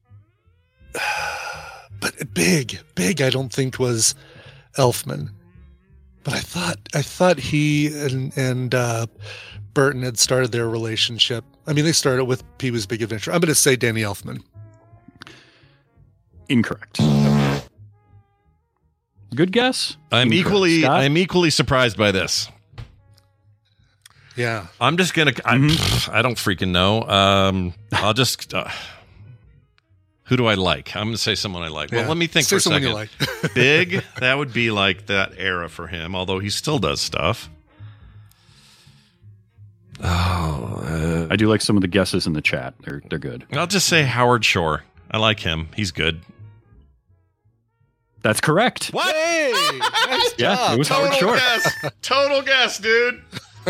but big. I don't think was Elfman, but I thought he and Burton had started their relationship. I mean, they started with Pee-wee's Big Adventure. I'm going to say Danny Elfman. Incorrect. Good guess. I'm Scott? equally surprised by this. Yeah. I'm just gonna. I don't freaking know. I'll just. Who do I like? I'm gonna say someone I like. Yeah. Well, let me think Say for a someone second. you like. Big. That would be like that era for him. Although he still does stuff. I do like some of the guesses in the chat. They're good. I'll just say Howard Shore. I like him. He's good. That's correct. What? Hey, nice Yeah, job. it was Howard Shore. Total guess, dude.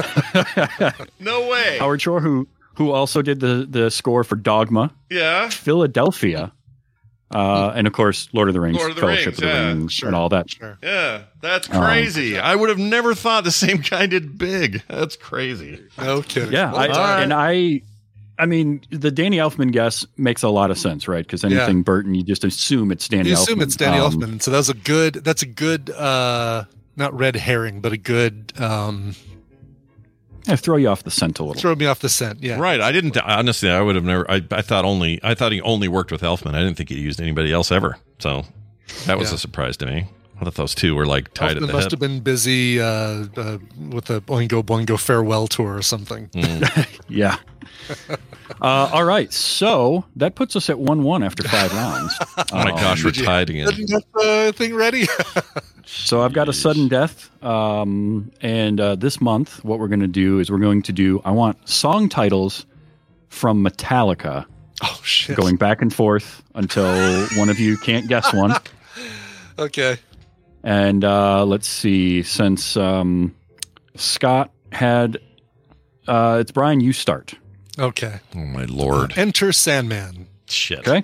No way. Howard Shore, who also did the score for Dogma, Yeah. Philadelphia, and of course Lord of the Rings, Lord of the Fellowship Rings, of the yeah, Rings, sure. and all that. Sure. Yeah. That's crazy. I would have never thought the same guy did Big. That's crazy. No kidding. Yeah, Well done. I mean, the Danny Elfman guess makes a lot of sense, right? Because anything Burton, you just assume it's Danny Elfman. You assume it's Danny Elfman. So that's a good, not red herring, but a good, throw you off the scent a little. throw me off the scent. Yeah. Right. I didn't. Honestly, I would have never. I thought he only worked with Elfman. I didn't think he used anybody else ever. So that was a surprise to me. I thought those two were like tied at Elfman the must hip. have been busy with the Oingo Boingo farewell tour or something. Yeah. All right. So that puts us at 1-1 after 5 rounds. Oh my gosh, we're tied again. Didn't you have the thing ready? So I've got a sudden death. And this month, what we're going to do is I want song titles from Metallica. Oh, shit. Going back and forth until one of you can't guess one. Okay. And let's see, since Scott had, it's Brian, you start. Okay. Oh my lord. Enter Sandman. Shit. Okay.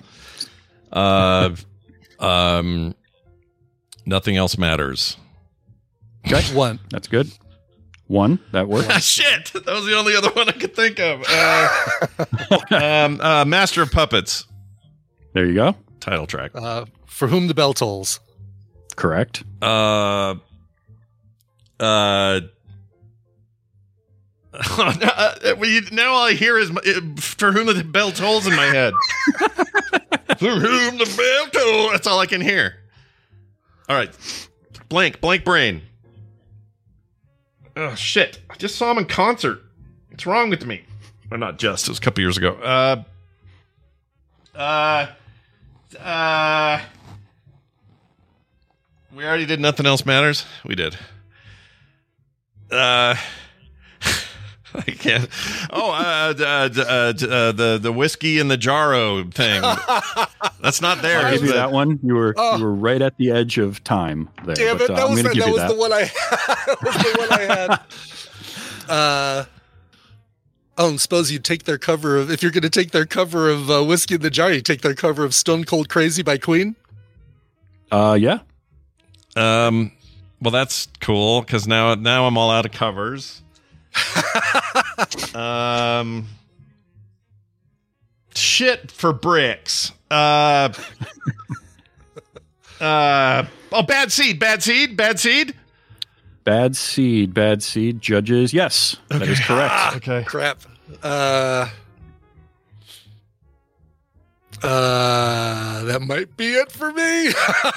Nothing else matters. Okay. 1. That's good. 1. That works. Shit. That was the only other one I could think of. Master of Puppets. There you go. Title track. For Whom the Bell Tolls. Correct. Now all I hear is For Whom the Bell Tolls in my head. For whom the bell tolls. That's all I can hear. All right. Blank brain. Oh, shit. I just saw him in concert. What's wrong with me? Or not just. It was a couple years ago. We already did Nothing Else Matters? We did. I can't. Oh, the whiskey and the jarro thing. That's not there. I'll give you that one. You were right at the edge of time there. Damn it! That was the one I had. And suppose you take their cover of, if you're going to take their cover of Whiskey in the Jar, you take their cover of Stone Cold Crazy by Queen? Yeah. Well, that's cool, because now I'm all out of covers. shit for bricks. Bad seed. Bad seed. Judges, yes, that is correct. Okay. Crap. That might be it for me.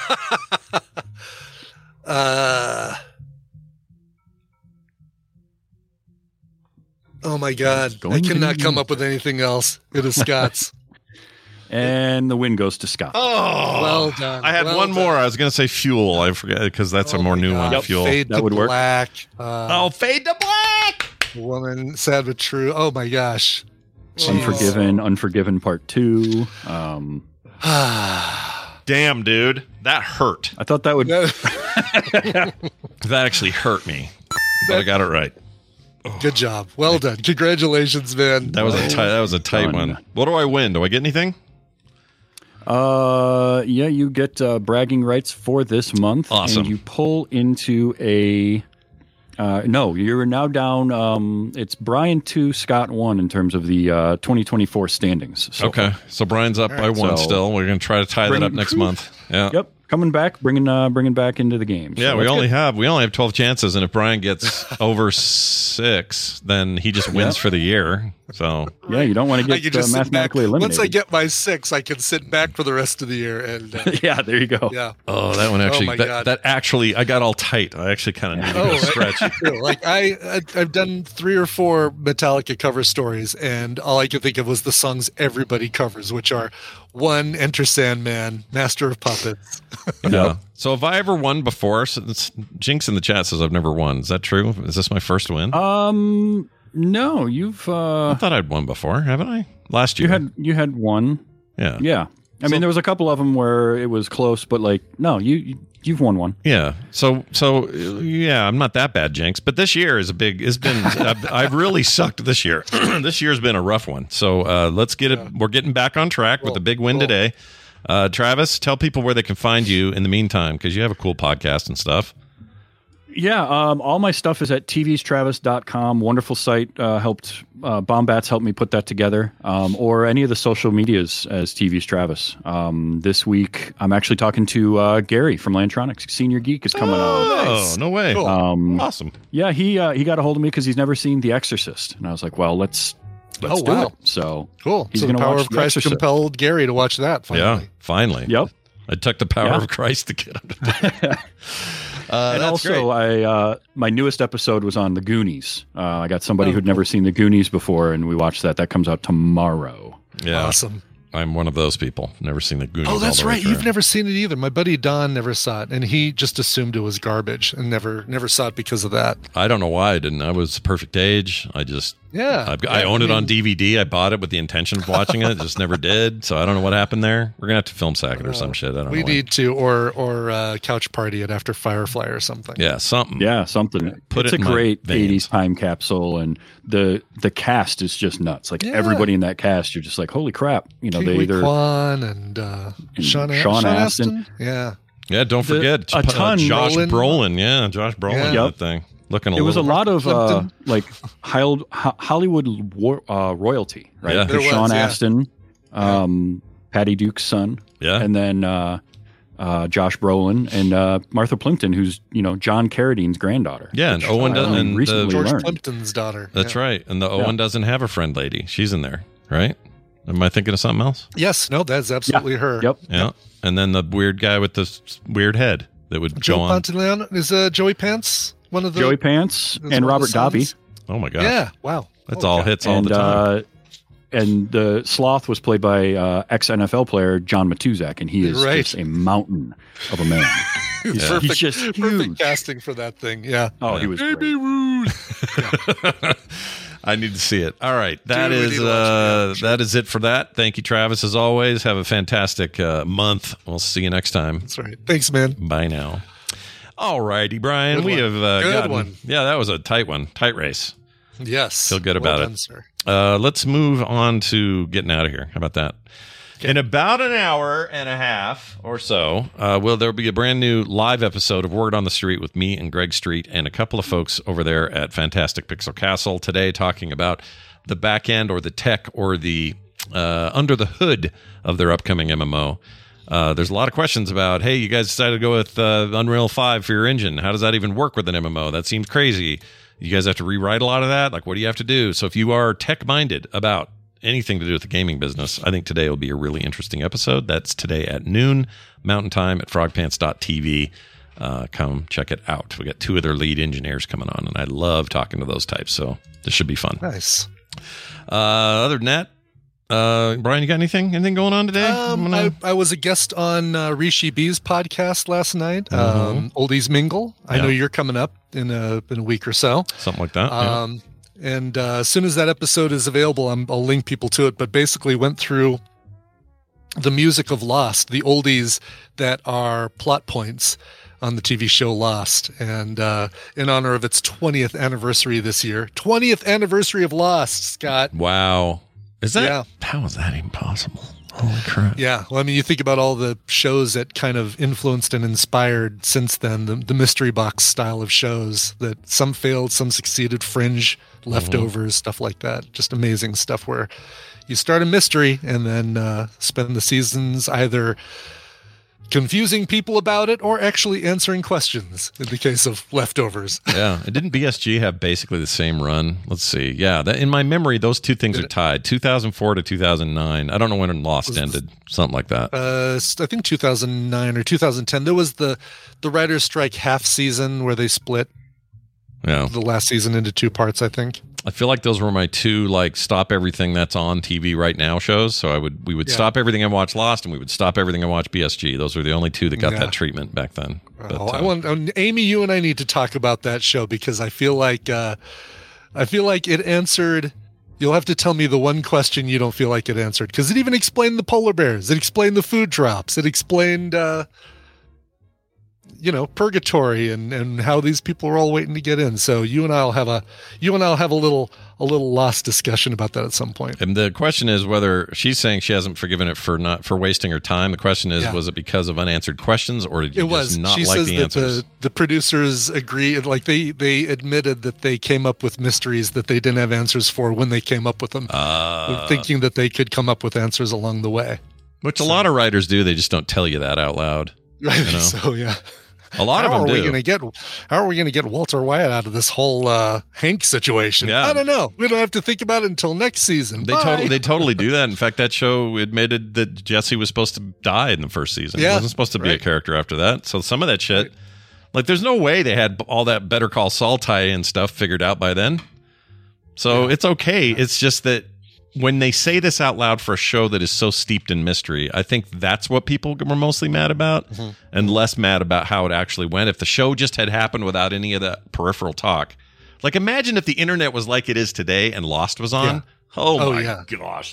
Oh my God. I cannot come up with anything else. It is Scott's. And the win goes to Scott. Oh, well done. I had one more. I was going to say fuel. I forget because that's a more new one. Yep. Fuel. Fade that to would work. black. Fade to black. Woman, sad but true. Oh my gosh. Unforgiven Part 2. Damn, dude, that hurt. I thought that would. That actually hurt me, but I got it right. Good job. Well done. Congratulations, man. That was a tight one. What do I win? Do I get anything? Yeah, you get bragging rights for this month. Awesome. And you pull into a. No, you're now down. It's Brian 2, Scott 1 in terms of the 2024 standings. So okay, so Brian's up by one still. We're going to try to tie that up next month. Yeah. Yep. Coming back, bringing back into the game. Yeah, so we only have 12 chances, and if Brian gets over 6, then he just wins for the year. So yeah, you don't want to get mathematically eliminated. Once I get my 6, I can sit back for the rest of the year. And yeah, there you go. Yeah. Oh, that one actually. That actually, I got all tight. I actually kind of needed to stretch. Like I've done 3 or 4 Metallica cover stories, and all I could think of was the songs everybody covers, which are 1, Enter Sandman, Master of Puppets. Yeah. So have I ever won before? So Jinx in the chat says I've never won. Is that true? Is this my first win? No, you've. I thought I'd won before, haven't I? Last year. You had one. Yeah. Yeah. I mean, there was a couple of them where it was close, but no, you've won one. Yeah. So yeah, I'm not that bad, Jinx. But this year is I've really sucked this year. This year's been a rough one. So let's get it. We're getting back on track with a big win today. Travis, tell people where they can find you in the meantime, because you have a cool podcast and stuff. Yeah, all my stuff is at tvstravis.com. Wonderful site. Bombats helped me put that together. Or any of the social medias as TV's Travis. This week, I'm actually talking to Gary from Lantronix. Senior Geek is coming on. Oh, nice. No way. Cool. Awesome. Yeah, he got a hold of me because he's never seen The Exorcist. And I was like, well, let's do it. So cool. He's so going the to power watch of Christ compelled Gary to watch that finally. Yeah, finally. Yep. It took the power of Christ to get him to do it. And also, my newest episode was on The Goonies. I got somebody who'd never seen The Goonies before, and we watched that. That comes out tomorrow. Yeah. Awesome. I'm one of those people. Never seen The Goonies. Oh, that's right. You've never seen it either. My buddy Don never saw it, and he just assumed it was garbage and never saw it because of that. I don't know why I didn't. I was the perfect age. I own it on DVD. I bought it with the intention of watching it. Just never did. So I don't know what happened there. We're gonna have to film sack it or some shit. I don't know. We need to or couch party it after Firefly or something. Yeah, something. Yeah, something. It's a great 80s time capsule, and the cast is just nuts. Like everybody in that cast, you're just like, holy crap! You know, they either Kwan and Sean Astin. Yeah. Yeah, don't forget a ton. Josh Brolin. Yeah, Josh Brolin. Yep. That thing. Looking it was a lot of like Hollywood royalty, right? Yeah. There's Sean Astin, Patty Duke's son, and then Josh Brolin and Martha Plimpton, who's John Carradine's granddaughter. Yeah, and Owen and George Plimpton's daughter. That's right, and the Owen doesn't have a friend lady. She's in there, right? Am I thinking of something else? Yes, no, that's absolutely her. Yep. Yeah, and then the weird guy with the weird head that would Joe go on. Pantaleon is Joey Pants. One of the Joey Pants and Robert Davi. Oh my god! Yeah, wow. That's all hits all the time. And the sloth was played by ex-NFL player John Matuzak, and he is just a mountain of a man. He's just huge. Perfect casting for that thing. Yeah. Oh, he was Baby Rude. I need to see it. All right, that is it for that. Thank you, Travis, as always. Have a fantastic month. We'll see you next time. That's right. Thanks, man. Bye now. All righty, Brian. We have gotten one. Yeah, that was a tight one. Tight race. Yes. Feel good about done, it. Sir. Let's move on to getting out of here. How about that? Okay. In about an hour and a half or so, there'll be a brand new live episode of Word on the Street with me and Greg Street and a couple of folks over there at Fantastic Pixel Castle today, talking about the back end or the tech or the under the hood of their upcoming MMO. There's a lot of questions about, hey, you guys decided to go with Unreal 5 for your engine. How does that even work with an MMO? That seems crazy. You guys have to rewrite a lot of that. Like, what do you have to do? So if you are tech-minded about anything to do with the gaming business, I think today will be a really interesting episode. That's today at noon Mountain Time at frogpants.tv. Come check it out. We got 2 of their lead engineers coming on, and I love talking to those types, so this should be fun. Nice. Other than that, Brian, you got anything going on today? I was a guest on Rishi B's podcast last night, Oldies Mingle. I know you're coming up in a week or so. Something like that. And as soon as that episode is available, I'll link people to it, but basically went through the music of Lost, the oldies that are plot points on the TV show Lost, and in honor of its 20th anniversary this year. 20th anniversary of Lost, Scott. Wow. Is that? How is that even possible? Holy crap. Yeah. Well, I mean, you think about all the shows that kind of influenced and inspired since then, the mystery box style of shows that some failed, some succeeded, Fringe, Leftovers, stuff like that. Just amazing stuff where you start a mystery and then spend the seasons either confusing people about it or actually answering questions in the case of Leftovers. Yeah. Didn't BSG have basically the same run? Let's see. Yeah. In my memory, those 2 things are tied. 2004 to 2009. I don't know when Lost ended. Something like that. I think 2009 or 2010. There was the writer's strike half season where they split the last season into 2 parts, I think. I feel like those were my 2 stop everything that's on TV right now shows. So we would stop everything and watch Lost, and we would stop everything and watch BSG. Those were the only 2 that got that treatment back then. But, Amy, you and I need to talk about that show because I feel like it answered. You'll have to tell me the one question you don't feel like it answered, because it even explained the polar bears. It explained the food drops. It explained purgatory and how these people are all waiting to get in. So you and I'll have a little Lost discussion about that at some point. And the question is whether she's saying she hasn't forgiven it for wasting her time. The question is, was it because of unanswered questions, or did you just not like the answers? The producers agreed, like they admitted that they came up with mysteries that they didn't have answers for when they came up with them, thinking that they could come up with answers along the way. Which a lot of writers do. They just don't tell you that out loud. Right. So yeah. A lot of them do. How are we going to get Walter Wyatt out of this whole Hank situation? Yeah. I don't know. We don't have to think about it until next season. They totally do that. In fact, that show admitted that Jesse was supposed to die in the first season. He wasn't supposed to be a character after that. So some of that shit, there's no way they had all that Better Call Saul tie-in stuff figured out by then. So it's okay. It's just that when they say this out loud for a show that is so steeped in mystery, I think that's what people were mostly mad about, and less mad about how it actually went. If the show just had happened without any of that peripheral talk, imagine if the internet was like it is today and Lost was on. Oh my gosh.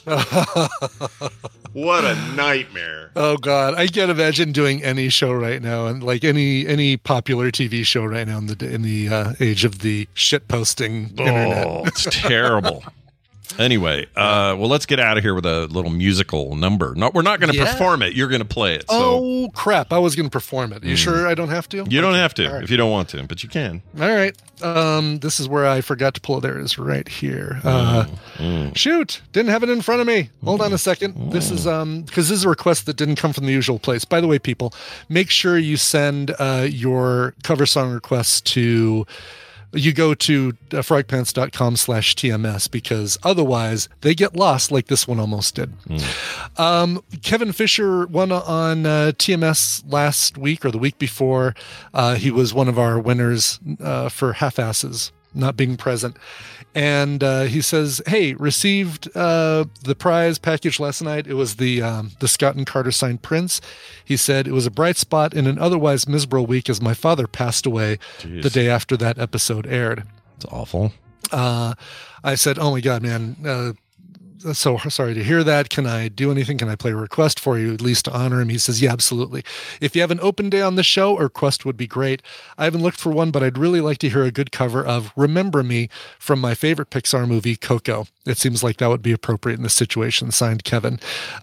What a nightmare. Oh God. I can't imagine doing any show right now, and any popular TV show right now in the age of the shit posting internet. Oh, it's terrible. Anyway, well, let's get out of here with a little musical number. No, we're not going to perform it. You're going to play it. So. Oh, crap. I was going to perform it. Are you sure I don't have to? You don't have to if you don't want to, but you can. All right. This is where I forgot to pull it. There it is right here. Shoot. Didn't have it in front of me. Hold on a second. This is because this is a request that didn't come from the usual place. By the way, people, make sure you send your cover song requests to... You go to frogpants.com/TMS, because otherwise they get lost like this one almost did. Kevin Fisher won on TMS last week or the week before. He was one of our winners for half-asses, not being present. And he says, hey, received the prize package last night. It was the Scott and Carter signed Prince. He said, it was a bright spot in an otherwise miserable week as my father passed away the day after that episode aired. It's awful. I said, oh my God, man, so sorry to hear that. Can I do anything? Can I play a request for you, at least to honor him? He says, yeah, absolutely. If you have an open day on the show, a request would be great. I haven't looked for one, but I'd really like to hear a good cover of Remember Me from my favorite Pixar movie, Coco. It seems like that would be appropriate in this situation. Signed, Kevin.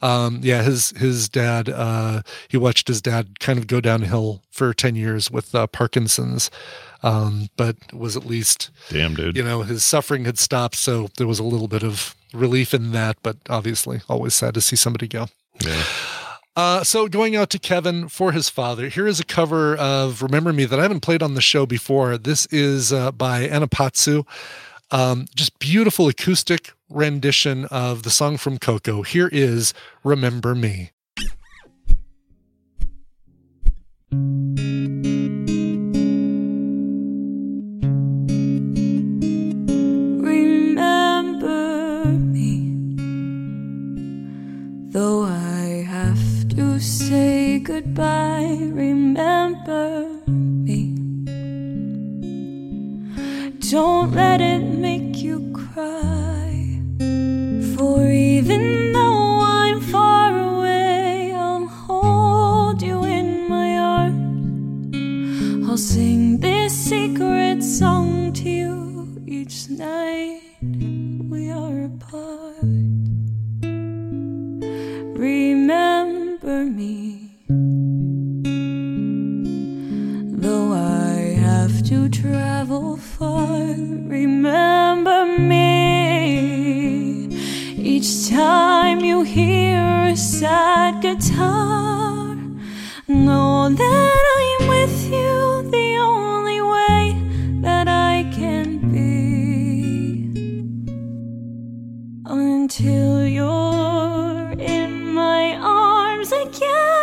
His dad, he watched his dad kind of go downhill for 10 years with Parkinson's. But was at least, damn dude, his suffering had stopped. So there was a little bit of relief in that, but obviously always sad to see somebody go. Yeah. So going out to Kevin for his father, here is a cover of Remember Me that I haven't played on the show before. This is by Anapatsu. Just beautiful acoustic rendition of the song from Coco. Here is Remember Me. Remember me, though I have to say goodbye. Remember me. Don't let it make you cry, for even though I'm far away, I'll hold you in my arms. I'll sing this secret song to you each night we are apart. Remember me, though I have to travel far. Remember me, each time you hear a sad guitar. Know that I'm with you the only way that I can be, until you're in my arms again.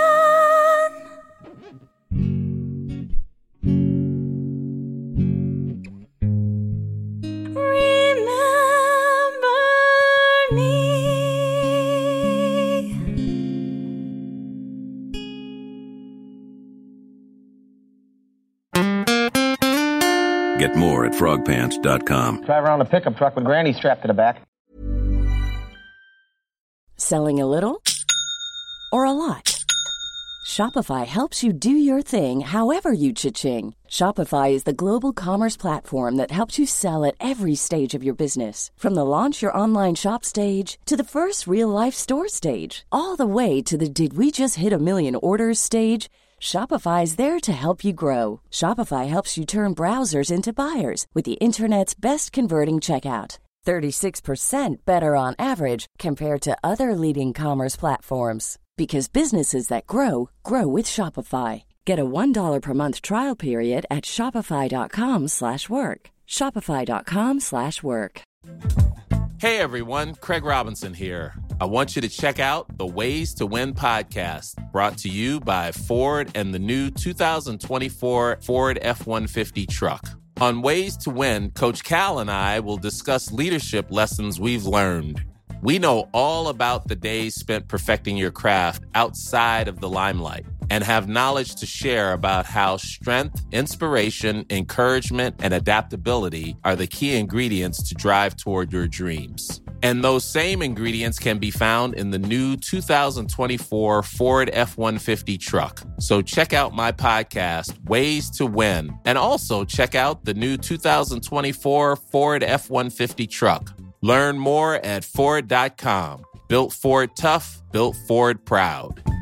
Get more at frogpants.com. Drive around a pickup truck with Granny strapped to the back. Selling a little or a lot? Shopify helps you do your thing however you cha-ching. Shopify is the global commerce platform that helps you sell at every stage of your business. From the launch your online shop stage to the first real-life store stage, all the way to the did we just hit a million orders stage. Shopify is there to help you grow. Shopify helps you turn browsers into buyers with the internet's best converting checkout. 36% better on average compared to other leading commerce platforms. Because businesses that grow, grow with Shopify. Get a $1 per month trial period at shopify.com/work. Shopify.com/work. Hey everyone, Craig Robinson here. I want you to check out the Ways to Win podcast, brought to you by Ford and the new 2024 Ford F-150 truck. On Ways to Win, Coach Cal and I will discuss leadership lessons we've learned. We know all about the days spent perfecting your craft outside of the limelight and have knowledge to share about how strength, inspiration, encouragement, and adaptability are the key ingredients to drive toward your dreams. And those same ingredients can be found in the new 2024 Ford F-150 truck. So check out my podcast, Ways to Win, and also check out the new 2024 Ford F-150 truck. Learn more at Ford.com. Built Ford tough, built Ford proud.